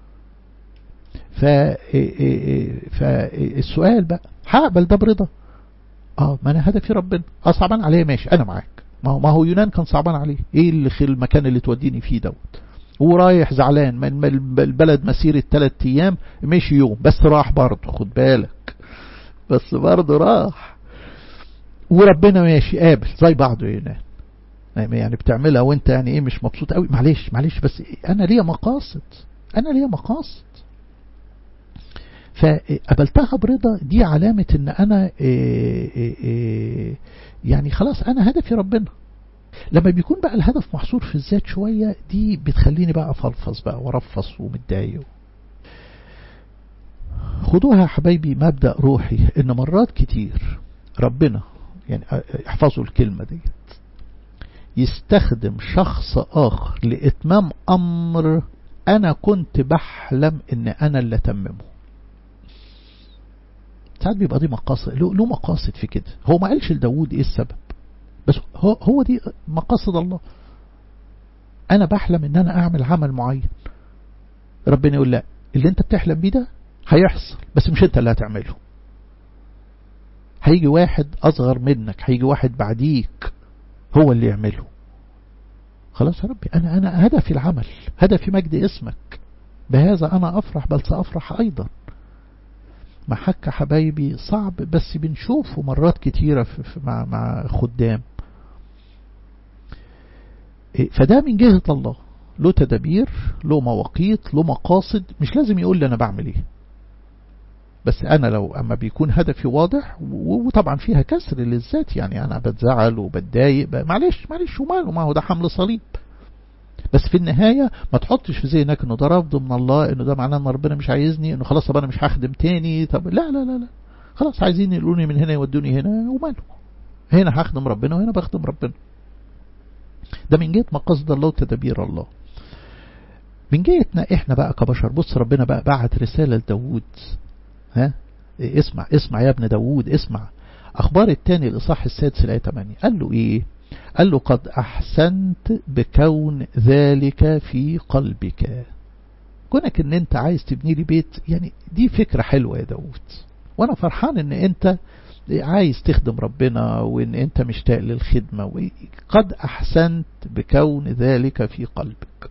فالسؤال بقى هقبل ده برضا؟ اه ما انا هدفي ربنا. اه صعبان عليه ماشي انا معاك. ما هو ما هو يونان كان صعبان عليه، ايه اللي خل المكان اللي توديني فيه دوت، ورايح زعلان من البلد مسيرة ثلاث ايام، مشي يوم بس راح برضه، خد بالك بس برضه راح، وربنا ماشي قابل زي بعضه يونان. يعني بتعملها وانت يعني ايه مش مبسوط قوي، معلش معلش بس انا ليا مقاصد، انا ليا مقاصد. فقبلتها برضا، دي علامة ان انا إيه إيه يعني خلاص انا هدفي ربنا. لما بيكون بقى الهدف محصور في الذات شوية، دي بتخليني بقى افلفص بقى ورفص ومتضايق. خدوها يا حبايبي مبدأ روحي، ان مرات كتير ربنا يعني احفظوا الكلمة دي، يستخدم شخص اخر لاتمام امر انا كنت بحلم ان انا اللي اتممه. ساعات بيبقى دي مقاصد، له مقاصد في كده. هو ما قالش لداود ايه السبب، بس هو, هو دي مقاصد الله. انا بحلم ان انا اعمل عمل معين، ربنا يقول لا، اللي انت بتحلم بيه ده هيحصل بس مش انت اللي هتعمله، هيجي واحد اصغر منك، هيجي واحد بعديك هو اللي يعمله. خلاص يا ربي، انا انا هدفي العمل، هدفي مجد اسمك، بهذا انا افرح بل سافرح ايضا. محك حبايبي صعب، بس بنشوفه مرات كتيرة في في مع مع خدام. فده من جهة الله، له تدابير، له مواقيت، له مقاصد، مش لازم يقول لي أنا بعمل إيه. بس أنا لو أما بيكون هدفي واضح، وطبعا فيها كسر للذات، يعني أنا بتزعل وبتضايق، معلش معلش وماله، ما هو ده حمل صليب. بس في النهاية ما تحطش في ذهنك انه ده رفض من الله، انه ده معناه ان ربنا مش عايزني، انه خلاص طب انا مش هخدم تاني. طب لا لا لا لا، خلاص عايزين يقولوني من هنا يودوني هنا وماله، هنا هخدم ربنا وهنا بخدم ربنا. ده من جهة مقاصد الله وتدابير الله. من جهتنا احنا بقى كبشر، بص ربنا بقى بعت رسالة لداود. ها اسمع اسمع يا ابن داود، اسمع. اخبار الثاني الاصحاح السادس الايه ثمانية، قال له ايه؟ قال له قد أحسنت بكون ذلك في قلبك. كونك ان انت عايز تبني لي بيت، يعني دي فكرة حلوة يا داود، وانا فرحان ان انت عايز تخدم ربنا وان انت مشتاق للخدمة. قد أحسنت بكون ذلك في قلبك.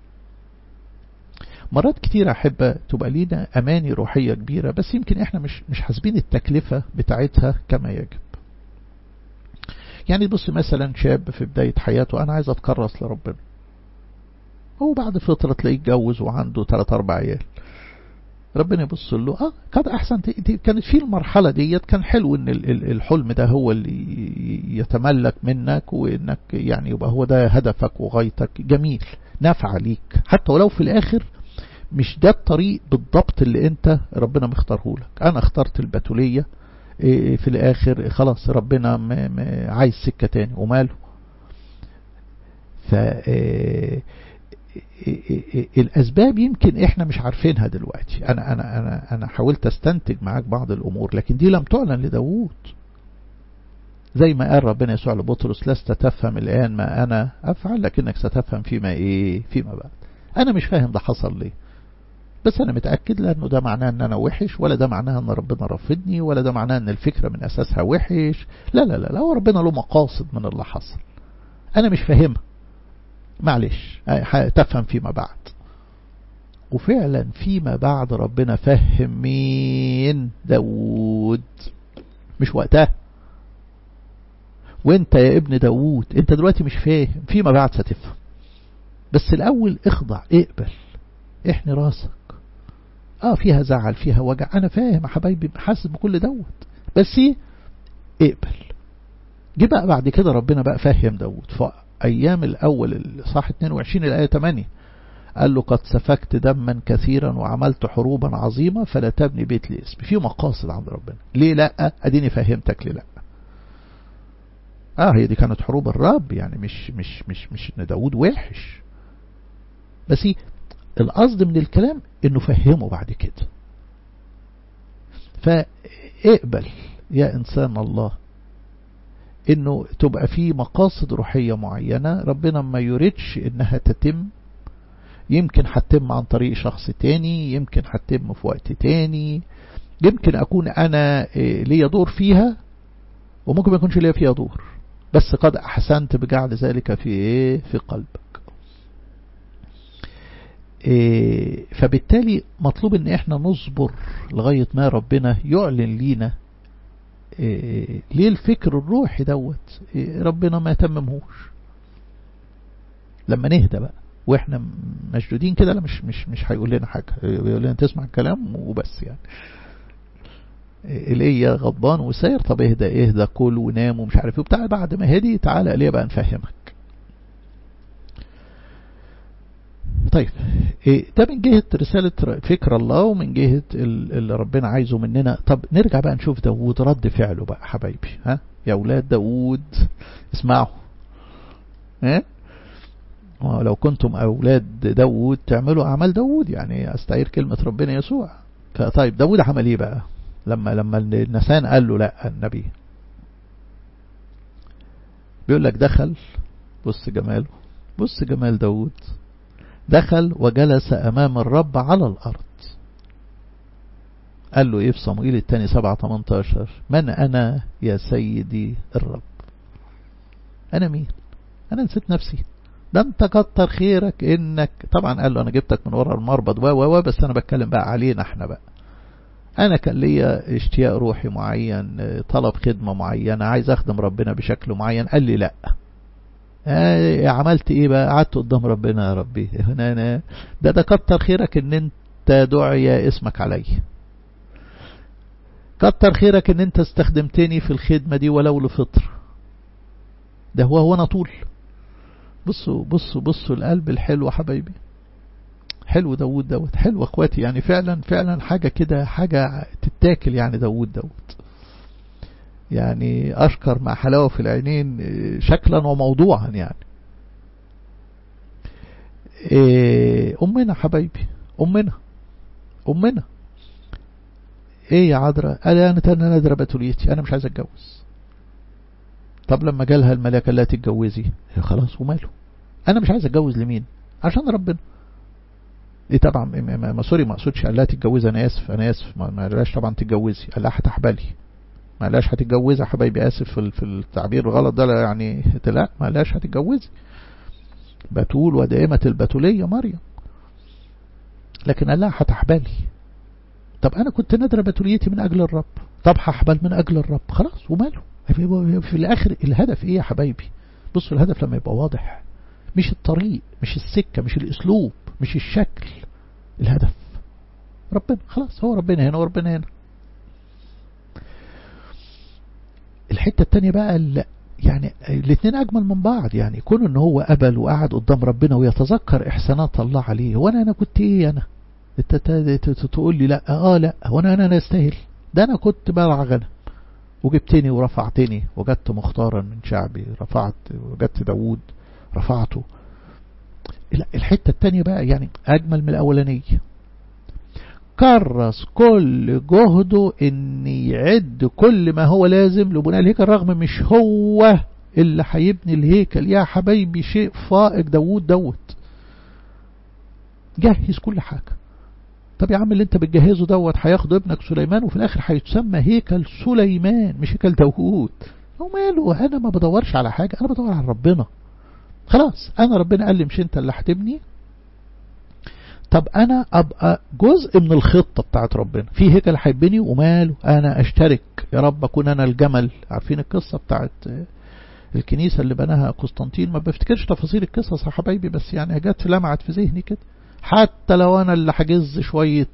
مرات كتير أحب تبقى لينا أماني روحية كبيرة، بس يمكن احنا مش مش حاسبين التكلفة بتاعتها كما يجب. يعني بص مثلا شاب في بداية حياته، أنا عايز أتكرس لربنا، هو بعد فترة تلاقيه اتجوز وعنده ثلاث أربع عيال، ربنا يبص له اه قد أحسن. كانت في المرحلة ديت كان حلو إن الحلم ده هو اللي يتملك منك، وإنك يعني يبقى هو ده هدفك وغايتك، جميل نافع ليك، حتى ولو في الآخر مش ده الطريق بالضبط اللي أنت ربنا مختاره لك. أنا اخترت البتولية في الآخر، خلاص ربنا م م عايز سكة تاني وماله. فالأسباب يمكن إحنا مش عارفينها دلوقتي. أنا أنا أنا أنا حاولت أستنتج معاك بعض الأمور، لكن دي لم تعلن لداود. زي ما قال ربنا يسوع لبطرس: لست تفهم الآن ما أنا أفعل، لكنك ستفهم فيما إيه فيما بعد. أنا مش فاهم ده حصل ليه، بس أنا متأكد لأنه ده معناه أن أنا وحش، ولا ده معناه أن ربنا رفضني، ولا ده معناه أن الفكرة من أساسها وحش. لا لا لا لا، هو ربنا له مقاصد من اللي حصل، أنا مش فاهمها، معلش تفهم فيما بعد. وفعلا فيما بعد ربنا فهم مين؟ داود، مش وقتها. وانت يا ابن داود انت دلوقتي مش فاهم، فيما بعد ستفهم. بس الأول اخضع، اقبل، احني راسك. اه فيها زعل، فيها وجع، انا فاهم يا حبايبي، حاسس بكل دوت، بس ايه، اقبل. جه بقى بعد كده ربنا بقى فهم داود في ايام الاول الإصحاح اتنين وعشرين الآية ثمانية، قال له قد سفكت دما كثيرا وعملت حروبا عظيمة فلا تبني بيت لاسمي. في مقاصد عند ربنا، ليه لا؟ اديني فهمتك ليه لا. اه هي دي كانت حروب الرب، يعني مش مش مش مش ان داود وحش، بس القصد من الكلام انه فهمه بعد كده. فاقبل يا انسان الله انه تبقى في مقاصد روحية معينة ربنا ما يريدش انها تتم، يمكن هتتم عن طريق شخص تاني، يمكن هتتم في وقت تاني، يمكن اكون انا ليا دور فيها وممكن ما يكونش ليا فيها دور، بس قد احسنت بجعل ذلك في ايه، في قلبك. إيه فبالتالي مطلوب ان احنا نصبر لغاية ما ربنا يعلن لينا إيه ليه الفكر الروحي دوت إيه ربنا ما يتممهوش. لما نهدى بقى واحنا مشدودين كده، لا مش مش مش هيقول لنا حاجة، يقول لنا تسمع الكلام وبس يعني. إليه غضبان وساير، طب اهدى اهدى كل ونام ومش عارف ايه بتاع، بعد ما هدي تعالى إليه بقى نفهمك. طيب ده من جهة رسالة فكر الله ومن جهة اللي ربنا عايزه مننا. طب نرجع بقى نشوف داود رد فعله بقى حبايبي. ها يا أولاد داود اسمعوا، ها لو كنتم أولاد داود تعملوا أعمال داود، يعني أستعير كلمة ربنا يسوع. فطيب داود عمل إيه بقى لما لما النسان قال له لا النبي؟ بيقول لك دخل، بص جماله، بص جمال داود، دخل وجلس أمام الرب على الأرض. قال له إيه في صموئيل الثاني سبعة تمنتاشر؟ من أنا يا سيدي الرب؟ أنا مين؟ أنا نسيت نفسي. ده أنت كتر خيرك إنك، طبعا قال له أنا جبتك من وراء المربض و و بس أنا بتكلم بقى علينا إحنا بقى. أنا كان ليا اشتياق روحي معين، طلب خدمة معينة، عايز أخدم ربنا بشكل معين. قال لي لأ. آه عملت ايه بقى؟ قعدت قدام ربنا يا ربي هنا أنا ده ده كتر خيرك ان انت دعي اسمك علي، كتر خيرك ان انت استخدمتني في الخدمة دي ولو لفطر. ده هو هو انا طول. بصوا بصوا بصوا القلب الحلو حبايبي، حلو داود دوت، حلو اخواتي، يعني فعلا فعلا حاجة كده، حاجة تتاكل يعني. داود دوت يعني أشكر مع حلاوة في العينين شكلا وموضوعا يعني. أمنا حبايبي، أمنا أمنا إيه يا عذراء؟ قال أنا تاني نادرة بتوليتي، أنا مش عايز أتجوز. طب لما جالها الملاكة لا تتجوزي، خلاص وماله، أنا مش عايز أتجوز لمين؟ عشان ربنا. إيه طبعا ما سوري ما أقصدش قال لها تتجوزي، أنا آسف أنا آسف ما قالهاش طبعا تتجوزي، قال لها هتحبلي. ما قالهاش هتتجوزي حبايبي، آسف في التعبير الغلط ده يعني، لا ما قالهاش هتتجوزي. بتول ودائمة البتولية مريم، لكن قال لها هتحبلي. طب أنا كنت نادرة بتوليتي من أجل الرب، طب هحبل من أجل الرب، خلاص وماله. في الآخر الهدف إيه يا حبايبي؟ بصوا الهدف لما يبقى واضح، مش الطريق، مش السكة، مش الأسلوب، مش الشكل، الهدف ربنا. خلاص هو ربنا هنا وربنا هنا. الحتة التانية بقى اللي يعني الاثنين أجمل من بعض، يعني يكون إن هو قبل وقعد قدام ربنا ويتذكر إحسانات الله عليه. وانا أنا كنت إيه؟ أنا تقول لي لا آه لا وانا أنا أنا أستاهل؟ ده أنا كنت برع غنم وجبتني ورفعتني وجدت مختارا من شعبي، رفعت وجدت داود رفعته. الحتة التانية بقى يعني أجمل من الأولانية. كرس كل جهده ان يعد كل ما هو لازم لبناء الهيكل، رغم مش هو اللي هيبني الهيكل يا حبايبي. شيء فائق داود دوت جهز كل حاجة. طب يا عم اللي انت بتجهزه دوت هياخد ابنك سليمان وفي الاخر هيتسمى هيكل سليمان مش هيكل داود. هو ماله؟ انا ما بدورش على حاجة، انا بدور على ربنا. خلاص انا ربنا قال لي مش انت اللي هتبني، طب انا ابقى جزء من الخطة بتاعت ربنا. في هيكل هيبني وماله، انا اشترك يا رب، اكون انا الجمل. عارفين القصة بتاعت الكنيسة اللي بناها قسطنطين، ما بفتكرش تفاصيل القصص يا حبايبي، بس يعني جت لمعت في ذهني كده. حتى لو أنا اللي حجز شوية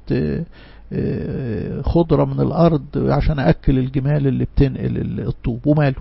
خضرة من الأرض عشان أكل الجمال اللي بتنقل الطوب، وماله.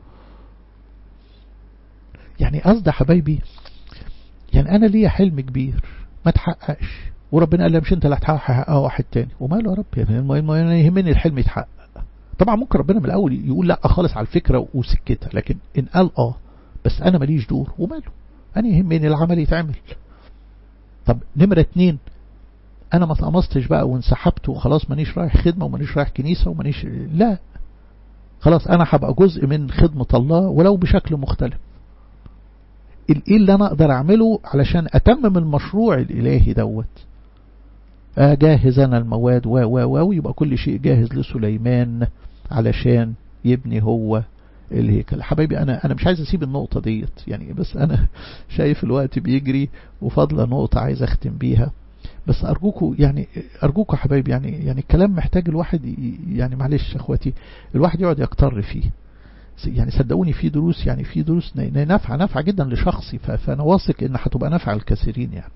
يعني قصد حبايبي، يعني أنا ليا حلم كبير ما تحققش، وربنا قال لي مش أنت اللي هتحققه، واحد تاني، وماله يا رب. يعني المهم يهمني الحلم يتحقق. طبعا ممكن ربنا من الأول يقول لا خالص على الفكرة وسكتها، لكن إن قال آه بس أنا ماليش دور، وماله، أنا يهمني العمل يتعمل. طب نمرة اتنين، أنا ما تقمصتش بقى وانسحبت وخلاص، مانيش رايح خدمة ومانيش رايح كنيسة ومانيش، لا خلاص أنا هبقى جزء من خدمة الله ولو بشكل مختلف. ايه اللي أنا أقدر أعمله علشان أتمم المشروع الإلهي دوت؟ أجهز أنا المواد و و و ويبقى كل شيء جاهز لسليمان علشان يبني هو الهيكل. حبايبي أنا أنا مش عايز أسيب النقطة ديت يعني، بس أنا شايف الوقت بيجري وفضل نقطة عايز أختم بيها. بس أرجوكوا يعني أرجوكوا حبايبي، يعني يعني الكلام محتاج الواحد يعني معلش أخواتي الواحد يقعد يقتر فيه. يعني صدقوني في دروس، يعني في دروس نافعة نافعة جدا لشخصي، فأنا واثق إن هتبقى نافعة للكثيرين يعني.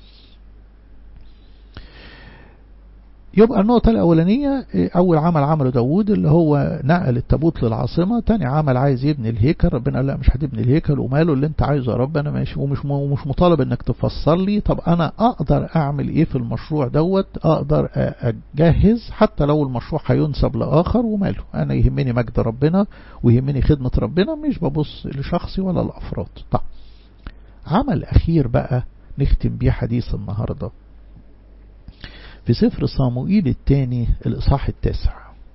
يبقى النقطة الأولانية، أول عمل عمله داود اللي هو نقل التابوت للعاصمة. تاني عمل عايز يبني الهيكل، ربنا قال لا مش هتبني الهيكل، وماله اللي انت عايزه يا رب، أنا ماشي، ومش ومش مطالب انك تفسر لي. طب أنا أقدر أعمل إيه في المشروع دوت؟ أقدر أجهز حتى لو المشروع هينسب لآخر، وماله، أنا يهمني مجد ربنا ويهمني خدمة ربنا، مش ببص لشخصي ولا الأفراد. طب عمل أخير بقى نختم بيه حديث النهاردة في سفر صموئيل الثاني الإصحاح التاسع.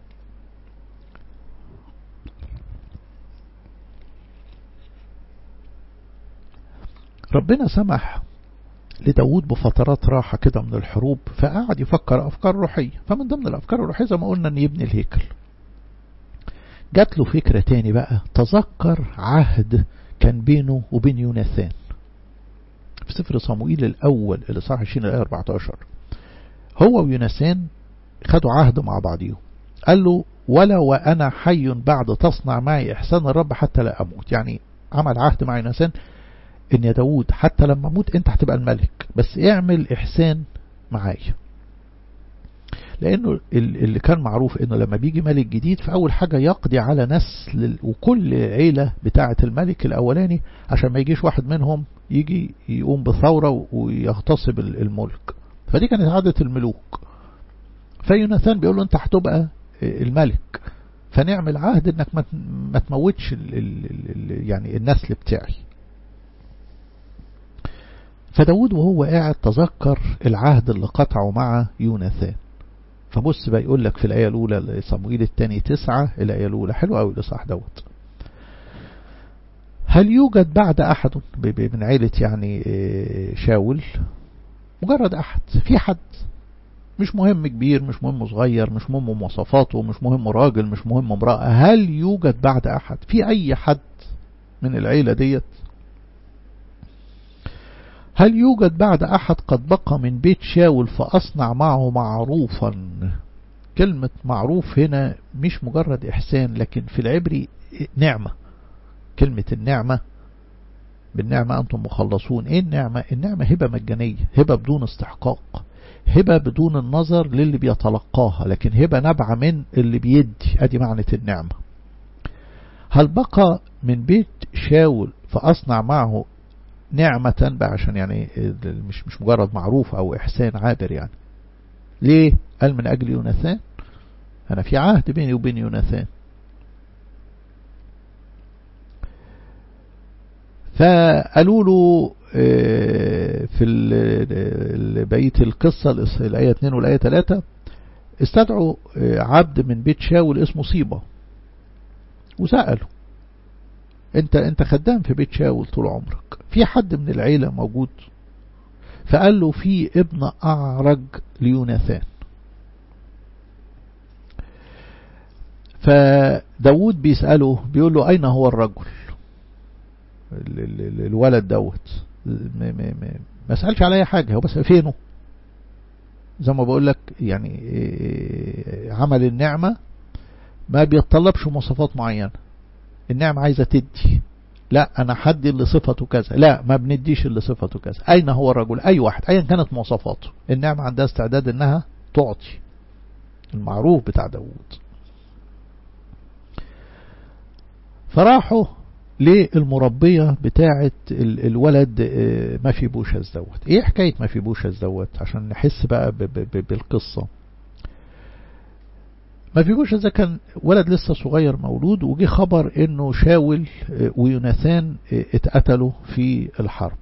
ربنا سمح لداود بفترات راحة كده من الحروب، فقعد يفكر أفكار روحية. فمن ضمن الأفكار الروحية زي ما قلنا أن يبني الهيكل. جات له فكرة تاني بقى، تذكر عهد كان بينه وبين يوناثان في سفر صموئيل الأول الإصحاح عشرين الآية أربعة عشر. هو ويوناثان خدوا عهد مع بعضهم، قال له ولا وأنا حي بعد تصنع معي إحسان الرب حتى لا أموت. يعني عمل عهد مع يوناثان إن يا داود حتى لما أموت أنت هتبقى الملك، بس اعمل إحسان معايا. لأنه اللي كان معروف إنه لما بيجي ملك جديد فأول حاجة يقضي على نسل وكل عيلة بتاعة الملك الأولاني، عشان ما يجيش واحد منهم يجي يقوم بثورة ويغتصب الملك. فدي كانت عادة الملوك. فيوناثان بيقول له انت هتبقى الملك، فنعمل عهد انك ما تموتش ال ال ال يعني النسل بتاعي. فداود وهو قاعد تذكر العهد اللي قطعه مع يوناثان. فبص بقى يقول لك في الآية الأولى صموئيل الثاني تسعة الآية الأولى، حلو قوي لصح دوت. هل يوجد بعد أحد من عيلة يعني شاول، مجرد أحد، في حد مش مهم كبير مش مهم صغير مش مهم مواصفاته مش مهم راجل مش مهم امرأة، هل يوجد بعد أحد في أي حد من العيلة ديت؟ هل يوجد بعد أحد قد بقى من بيت شاول فأصنع معه معروفا؟ كلمة معروف هنا مش مجرد إحسان، لكن في العبري نعمة. كلمة النعمة، بالنعمة أنتم مخلصون. إيه النعمة؟ النعمة هبة مجانية، هبة بدون استحقاق، هبة بدون النظر للي بيتلقاها، لكن هبة نبع من اللي بيدي. أدي معنى النعمة. هل بقى من بيت شاول فأصنع معه نعمة بقى، عشان يعني مش مش مجرد معروف أو إحسان عابر يعني. ليه؟ قال من أجل يوناثان، أنا في عهد بيني وبين يوناثان. فقالوا له في بقية القصة الآية اثنين والآية ثلاثة، استدعوا عبد من بيت شاول اسمه صيبة وسألوا انت انت خدام في بيت شاول طول عمرك، في حد من العيلة موجود؟ فقال له في ابن أعرج ليوناثان. فداود بيسأله بيقول له أين هو الرجل الولد دوت؟ ما سألش على أي حاجة، هو بس فينه. زي ما بقول لك يعني عمل النعمة ما بيتطلبش مواصفات معينة. النعمة عايزة تدي، لا أنا حدي اللي صفته كذا، لا ما بنديش اللي صفته كذا. أين هو الرجل؟ أي واحد أيا كانت مواصفاته، النعمة عندها استعداد إنها تعطي. المعروف بتاع داود. فراحوا للمربية بتاعة الولد مفيبوشث دوت. ايه حكاية مفيبوشث دوت عشان نحس بقى بالقصة. مفيبوشث ده كان ولد لسه صغير مولود، وجي خبر انه شاول ويوناثان اتقتلوا في الحرب.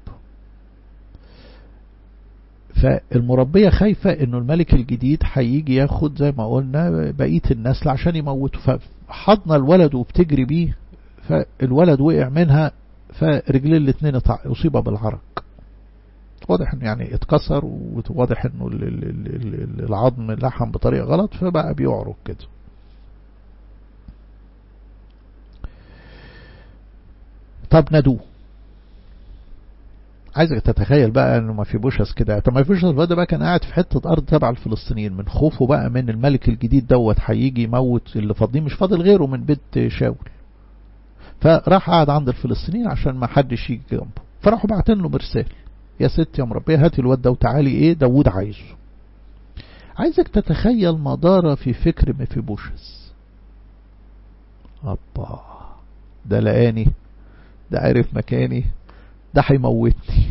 فالمربية خايفة انه الملك الجديد هيجي ياخد زي ما قلنا بقية النسل عشان يموته، فحضن الولد وبتجري بيه، فالولد وقع منها، فرجلين الاثنين اصيب بالعرق. واضح انه يعني اتكسر، وواضح انه العظم لحم بطريقة غلط، فبقى بيعرق كده. طب نادوه. عايزك تتخيل بقى انه مفيبوشث كده. طب مفيبوشث ده بقى كان قاعد في حتة ارض تبع الفلسطينيين، من خوفه بقى من الملك الجديد دوت هيجي يموت اللي فاضلين، مش فاضل غيره من بيت شاول. فراح قاعد عند الفلسطينيين عشان ما حدش يجي جنبه. فراحوا بعتين له مرسال، يا ست يا مربيه هاتي الواد ده وتعالي، ايه داود عايزه. عايزك تتخيل ما دار في فكر مفيبوشث. ابا ده لقاني، ده عرف مكاني، ده هيموتني.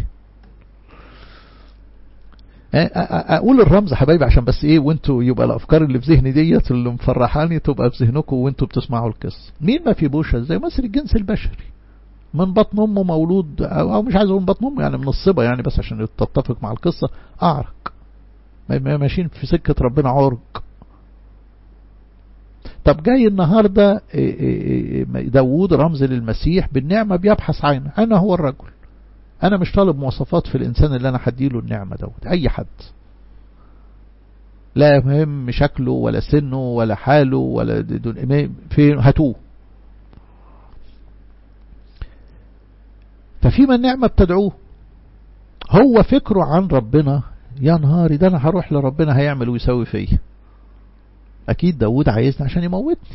اقول الرمز حبايبي عشان بس ايه وانتوا يبقى الافكار اللي في ذهني ديت اللي مفرحاني تبقى في ذهنكم وانتوا بتسمعوا القصه. مين مفيبوشث؟ زي مثل الجنس البشري، من بطن امه مولود، او مش عايز اقول من بطن امه يعني من الصبا يعني، بس عشان تتفق مع القصه، اعرق، ماشيين في سكه ربنا عرق. طب جاي النهارده داوود رمز للمسيح بالنعمه بيبحث عنه، انا هو الرجل. انا مش طالب مواصفات في الانسان اللي انا هديله النعمه دوت، اي حد، لا مهم شكله ولا سنه ولا حاله ولا دون فين، هاتوه. ففيما النعمه بتدعوه، هو فكره عن ربنا يا نهاري ده انا هروح لربنا هيعمل ويسوي فيا. اكيد داود عايزني عشان يموتني.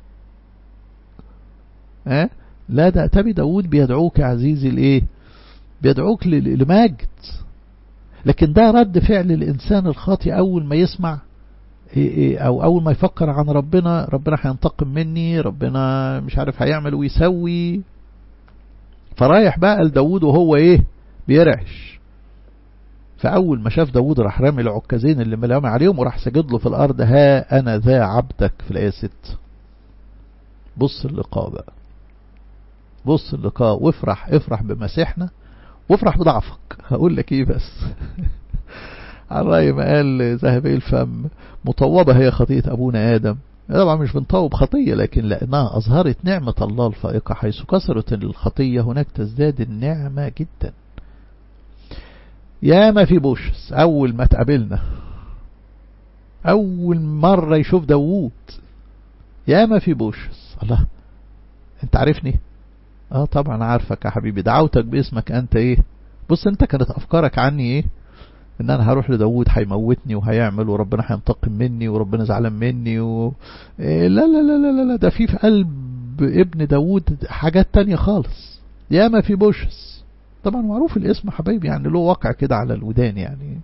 ها أه؟ لا ده تبي داود بيدعوك يا عزيزي لايه؟ بيدعوك لمجد. لكن ده رد فعل الإنسان الخاطئ أول ما يسمع أو أول ما يفكر عن ربنا، ربنا هينتقم مني، ربنا مش عارف هيعمل ويسوي. فرايح بقى لداود وهو إيه بيرعش. فأول ما شاف داود راح رامي العكازين اللي ملامي عليهم وراح سجد له في الأرض، ها أنا ذا عبدك في الآية ستة. بص اللقاء بقى، بص اللقاء، وافرح افرح بمسيحنا وافرح بضعفك. هقول لك ايه بس على رأي ما قال ذهبي الفم، مطوبة هي خطية أبونا آدم. طبعا مش بنطوب خطية، لكن لأنها أظهرت نعمة الله الفائقة، حيث كسرت الخطية هناك تزداد النعمة جدا. يا مفيبوشث أول ما تقابلنا، أول مرة يشوف داوود، يا مفيبوشث، الله أنت عارفني؟ اه طبعا عارفك يا حبيبي، دعوتك باسمك انت ايه. بص انت كانت افكارك عني ايه؟ ان انا هروح لداود هيموتني وهيعمل وربنا هينتقم مني وربنا زعلان مني و... إيه لا لا لا لا لا ده في في قلب ابن داود حاجات تانية خالص. يا مفيبوشث، طبعا معروف الاسم حبيبي يعني له واقع كده على الودان يعني.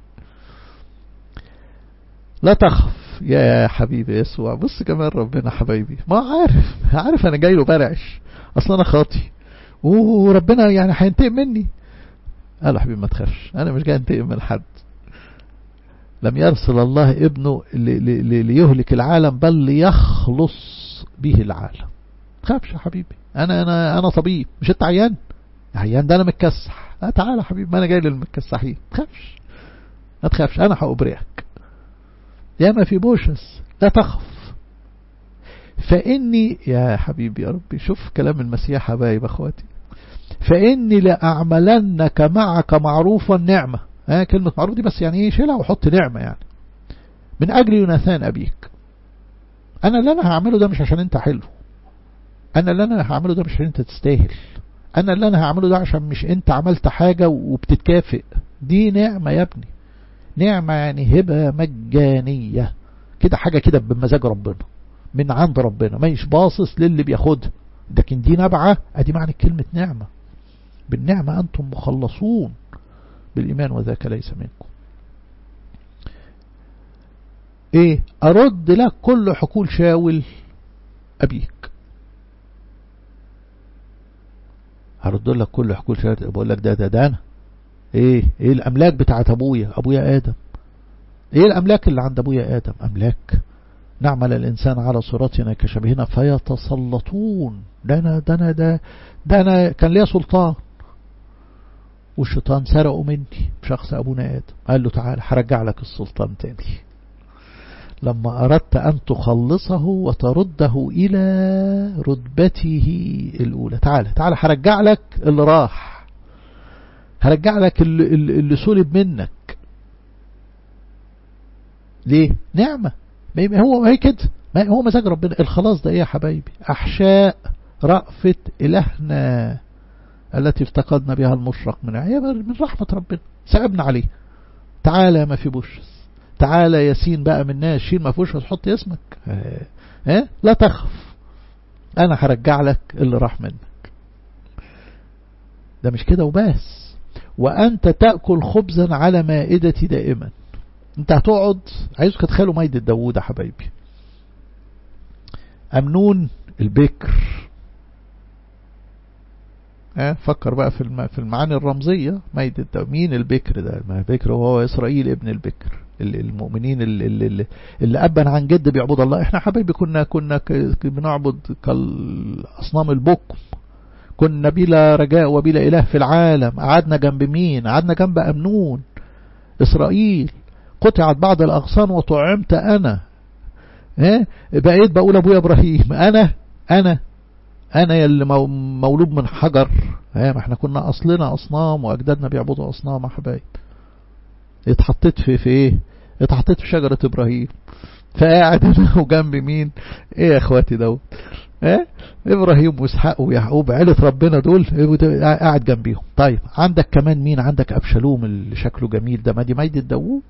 لا تخف يا حبيبي يسوع. بص كمان ربنا حبيبي ما عارف عارف انا جاي له برعش، اصلا انا خاطي وربنا يعني هينتقم مني. قال له حبيبي ما تخافش، انا مش جاي انتقم من حد. لم يرسل الله ابنه ليهلك العالم بل ليخلص به العالم. تخافش يا حبيبي، انا انا انا طبيب، مش انت عيان؟ عيان ده انا متكسح. اه تعالى يا حبيبي، ما انا جاي للمتكسحين. ما تخافش ما تخافش، انا هأبرئك. يا مفيبوشث لا تخف، فإني يا حبيبي يا ربي، شوف كلام المسيح حبايب أخواتي، فإني لأعملنك معك معروفا نعمة. ها كلمة معروف دي بس يعني ايه، شيلها وحط نعمة يعني. من أجل يوناثان أبيك. أنا اللي أنا هعمله ده مش عشان أنت حلو، أنا اللي أنا هعمله ده مش عشان أنت تستاهل، أنا اللي أنا هعمله ده عشان مش أنت عملت حاجة وبتتكافئ. دي نعمة يا ابني، نعمة يعني هبة مجانية كده، حاجة كده بمزاج ربنا من عند ربنا، مش باصص للي بياخدها، لكن دي نبعة، ادي معنى كلمة نعمة. بالنعمة أنتم مخلصون بالإيمان وذاك ليس منكم. ايه أرد لك كل حقول شاول أبيك. هرد لك كل حقول شاول. بقول لك ده ده ده أنا ايه ايه الأملاك بتاعت أبويا أبويا آدم. ايه الأملاك اللي عند أبويا آدم؟ أملاك نعمل الإنسان على صورتنا كشبهنا فيتسلطون. ده أنا ده أنا ده ده أنا كان ليا سلطان، والشيطان سرقوا مني بشخص أبونا آدم. قال له تعال هرجع لك السلطان تاني لما أردت أن تخلصه وترده إلى رتبته الأولى. تعال تعال هرجع لك اللي راح، هرجع لك اللي, اللي سلب منك. ليه؟ نعمة. ما هو ما هي كده، ما هو مزاج ربنا. الخلاص ده ايه يا حبايبي؟ أحشاء رأفة إلهنا التي افتقدنا بها المشرق منها، هي من رحمة ربنا سأبنا عليه. تعالى ما في بوشس، تعالى ياسين بقى من الناس، شيل ما فيهوش هتحط اسمك. اه اه لا تخف، انا هرجع لك اللي راح منك. ده مش كده وبس، وانت تأكل خبزا على مائدتي دائما. انت هتقعد، عايزك تتخيلوا مائدة داوود يا حبايبي. أمنون البكر، اه فكر بقى في في المعاني الرمزية. مائدة داوود، مين البكر ده؟ ما البكر هو إسرائيل ابن البكر، المؤمنين اللي, اللي, اللي أبا عن جد بيعبد الله. احنا حبايبي كنا كنا بنعبد كالأصنام البكم، كنا بلا رجاء وبلا إله في العالم. قعدنا جنب مين؟ قعدنا جنب أمنون. إسرائيل قطعت بعض الأغصان وطعمت أنا. اه بقيت بقول أبويا إبراهيم، أنا أنا أنا يلي مولود من حجر. اه ما احنا كنا أصلنا أصنام وأجدادنا بيعبدوا أصنام يا حبايب. اتحطيت في في ايه؟ اتحطيت في شجرة إبراهيم، فقاعد انا وجنب مين؟ ايه يا اخواتي دوت؟ اه إبراهيم وإسحاق ويعقوب، عيلة ربنا دول قاعد جنبيهم. طيب عندك كمان مين؟ عندك أبشالوم اللي شكله جميل ده، ما دي مايدة داوود.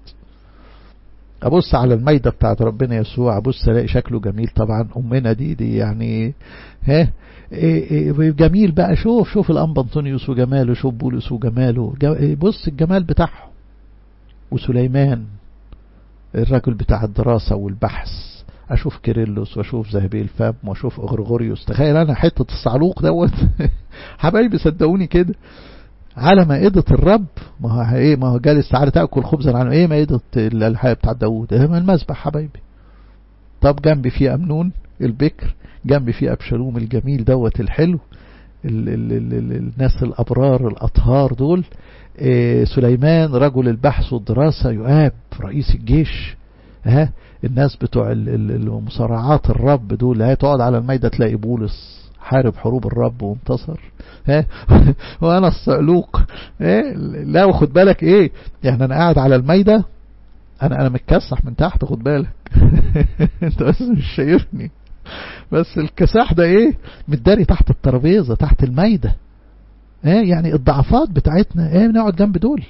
أبص على المايدة بتاعت ربنا يسوع، أبص ألاقي شكله جميل. طبعا أمنا دي دي يعني ها إيه إيه جميل بقى. شوف شوف الأنبا أنطونيوس وجماله، شوف بولس وجماله، بص الجمال بتاعهم. وسليمان الرجل بتاع الدراسة والبحث، أشوف كيرلس وأشوف ذهبي الفم وأشوف أغرغوريوس. تخيل أنا حتة الصعلوق دوت حبايبي صدقوني كده على مائدة الرب. ما هو ايه؟ ما هو جالس تعالى تأكل خبزا عنه. ايه مائدة الحياة بتاع داوود؟ ايه المذبح حبايبي. طب جنبي فيه أمنون البكر، جنبي فيه أبشالوم الجميل دوت الحلو، ال ال ال ال الناس الأبرار الأطهار دول. إيه سليمان رجل البحث والدراسة، يؤاب رئيس الجيش، ها الناس بتوع المصارعات الرب دول. ها تقعد على الميدة تلاقي بولس حارب حروب الرب وانتصر. ها وانا الصعلوق. ايه لا وخد بالك ايه يعني انا قاعد على الميدة، انا انا متكسح من تحت خد بالك انت بس مش شايفني، بس الكساح ده ايه متداري تحت الترابيزة تحت الميدة. ايه يعني الضعفات بتاعتنا ايه بنقعد جنب دول.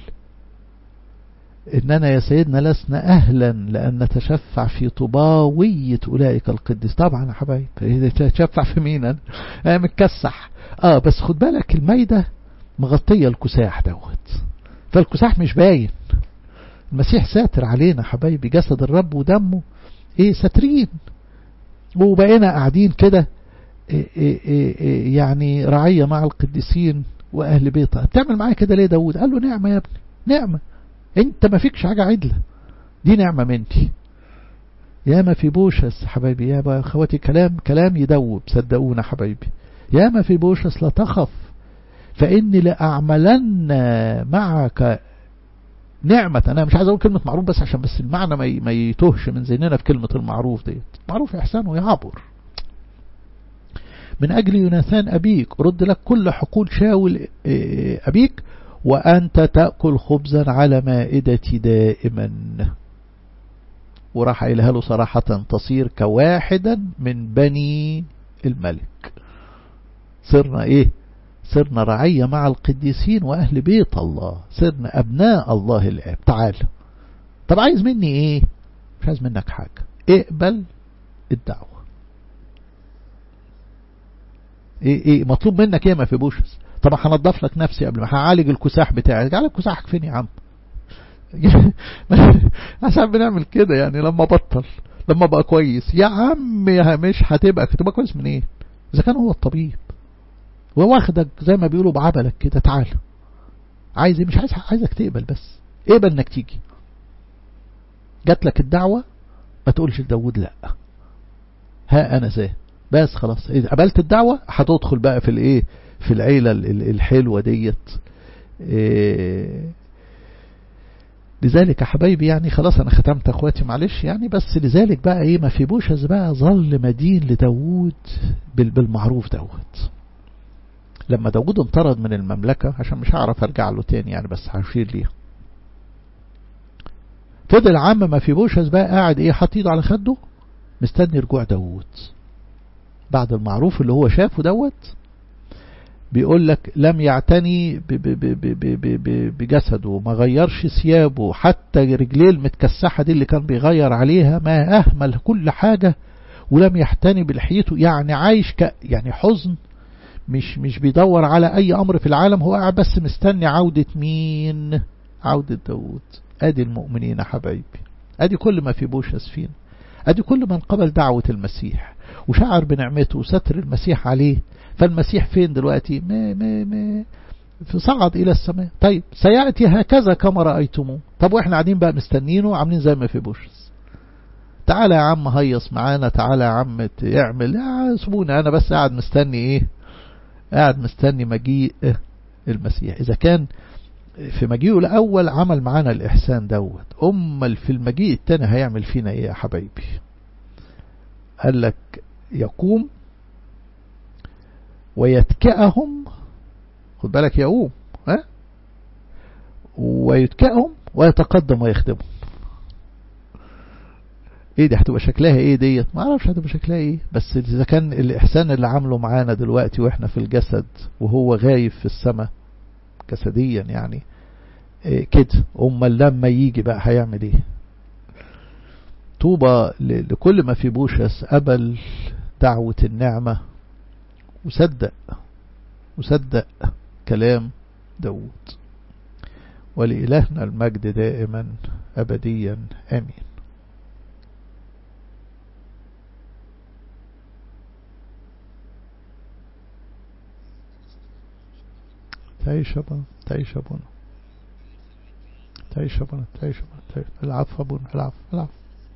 إننا يا سيدنا لسنا أهلا لأن نتشفع في طباوية أولئك القديس. طبعا يا حبايب تشفع في مين؟ أنا آه متكسح. آه بس خد بالك الميدة مغطية الكساح دوت، فالكساح مش باين. المسيح ساتر علينا حبايبي، جسد الرب ودمه إيه ساترين. وبقينا قاعدين كده إيه إيه إيه يعني رعية مع القديسين وأهل بيتها. بتعمل معايا كده ليه داود؟ قال له نعمة يا ابني، نعمة. انت ما فيكش حاجة عدلة، دي نعمة مني. يا ما في بوشس حبايبي، يا ما اخواتي كلام كلام يدوب صدقونا حبايبي. يا ما في بوشس لا تخف فإني لأعملن معك نعمة. أنا مش عايز أقول كلمة معروف بس عشان بس المعنى ما يتوهش من ذهننا في كلمة المعروف ديت. معروف إحسان ويعبر. من أجل يوناثان أبيك أرد لك كل حقول شاول أبيك، وأنت تأكل خبزا على مائدتي دائما. وراح قايلها له صراحة تصير كواحدا من بني الملك. صرنا ايه؟ صرنا رعية مع القديسين وأهل بيت الله، صرنا أبناء الله الآب. تعال طب عايز مني ايه؟ مش عايز منك حاجة، اقبل الدعوة. ايه ايه مطلوب منك ايه ما في بوشس؟ طب هنضف لك نفسي قبل ما هعالج الكساح بتاعي. جعلك كساحك فين يا عم؟ عشان بنعمل كده يعني. لما بطل لما بقى كويس يا عم يا مش هتبقى تبقى كويس من ايه؟ اذا كان هو الطبيب وواخدك زي ما بيقولوا بعبلك كده، تعال عايز ايه؟ مش عايز، عايزك تقبل بس، اقبل انك تيجي. جات لك الدعوة ما تقولش لداود لا، ها انا زي بس خلاص. اذا قبلت الدعوة هتدخل بقى في الايه، في العيلة الحلوة ديت. إيه لذلك يا حبايبي يعني خلاص انا ختمت اخواتي معلش يعني، بس لذلك بقى ايه ما في بوشس بقى ظل مدين لداود بالمعروف دوت. لما داود انطرد من المملكة، عشان مش هعرف ارجع له تاني يعني بس هشير ليه، فضل عم ما في بوشس بقى قاعد ايه حاط ايده على خده مستني رجوع داود بعد المعروف اللي هو شافه دوت. بيقول لك لم يعتني بجسده، ما غيرش ثيابه، حتى رجليه المتكسحة دي اللي كان بيغير عليها ما أهمل كل حاجة، ولم يحتني بلحيته. يعني عايش ك يعني حزن، مش مش بيدور على أي أمر في العالم، هو قاعد بس مستني عودة مين؟ عودة داود. أدي المؤمنين يا حبايبي، أدي كل ما في بوشس فين، أدي كل من قبل دعوة المسيح وشعر بنعمته وستر المسيح عليه. فالمسيح فين دلوقتي؟ ما ما ما صعد إلى السماء. طيب سيأتي هكذا كما رأيتموه. طب وإحنا قاعدين بقى مستنينه عاملين زي ما في بوشس. تعالى يا عم هيص معانا، تعالى يا عم اعمل، يا سيبوني أنا بس قاعد مستني إيه؟ قاعد مستني مجيء المسيح. إذا كان في مجيئه الأول عمل معانا الإحسان دوت، أمال في المجيء التاني هيعمل فينا إيه يا حبايبي؟ قال لك يقوم ويتكئهم، خد بالك يقوم ها ويتكئهم ويتقدم ويخدمهم. ايه دي هتبقى شكلها ايه ديت؟ ما اعرفش هتبقى شكلها ايه، بس اذا كان الاحسان اللي عامله معانا دلوقتي واحنا في الجسد وهو غايب في السماء جسديا يعني إيه كده، امال لما يجي بقى هيعمل ايه؟ طوبى لكل ما في بوشس قبل دعوة النعمة وصدق وصدق كلام داود. ولإلهنا المجد دائما أبديا آمين. تعيش أبونا، تعيش أبونا، تعيش أبونا، تعيش أبونا، العفو أبونا، العفو العفو.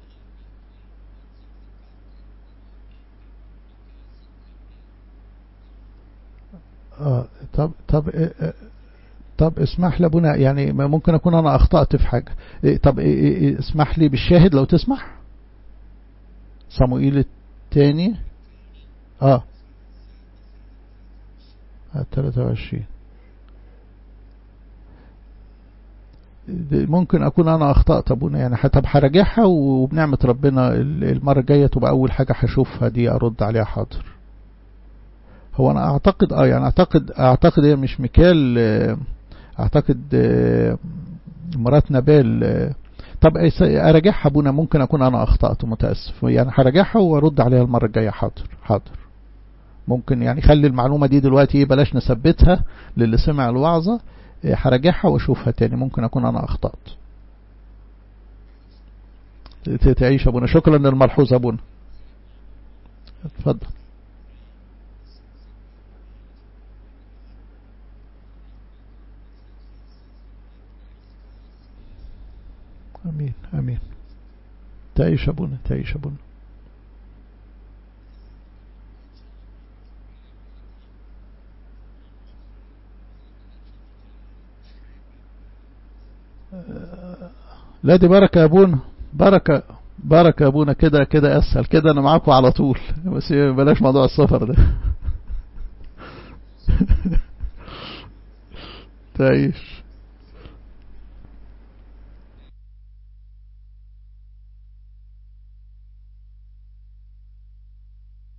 آه طب طب آه طب اسمح لي ابونا، يعني ممكن اكون انا اخطأت في حاجة. إيه طب إيه إيه اسمح لي بالشاهد لو تسمح. صموئيل الثاني اه ثلاثة وعشرين. ممكن اكون انا اخطأت ابونا يعني، طب هراجعها وبنعمة ربنا المرة الجاية تبقى اول حاجة هشوفها دي ارد عليها حاضر. هو انا اعتقد اه يعني اعتقد اعتقد هي مش ميكال، اعتقد مرات نبال. طب اراجعها ابونا، ممكن اكون انا اخطأت متأسف يعني، هراجعها وارد عليها المرة الجاية حاضر حاضر. ممكن يعني خلي المعلومة دي دلوقتي بلاش نثبتها للي سمع الوعظة، هراجعها واشوفها تاني، ممكن اكون انا اخطأت. تعيش ابونا، شكرا للملحوظة ابونا. اتفضل. امين امين. تعيش ابونا، تعيش ابونا. لا دي بركة يا ابونا، بركة بركة يا ابونا، كده كده اسهل كده، انا معاكم على طول، بس بلاش موضوع السفر ده. تعيش.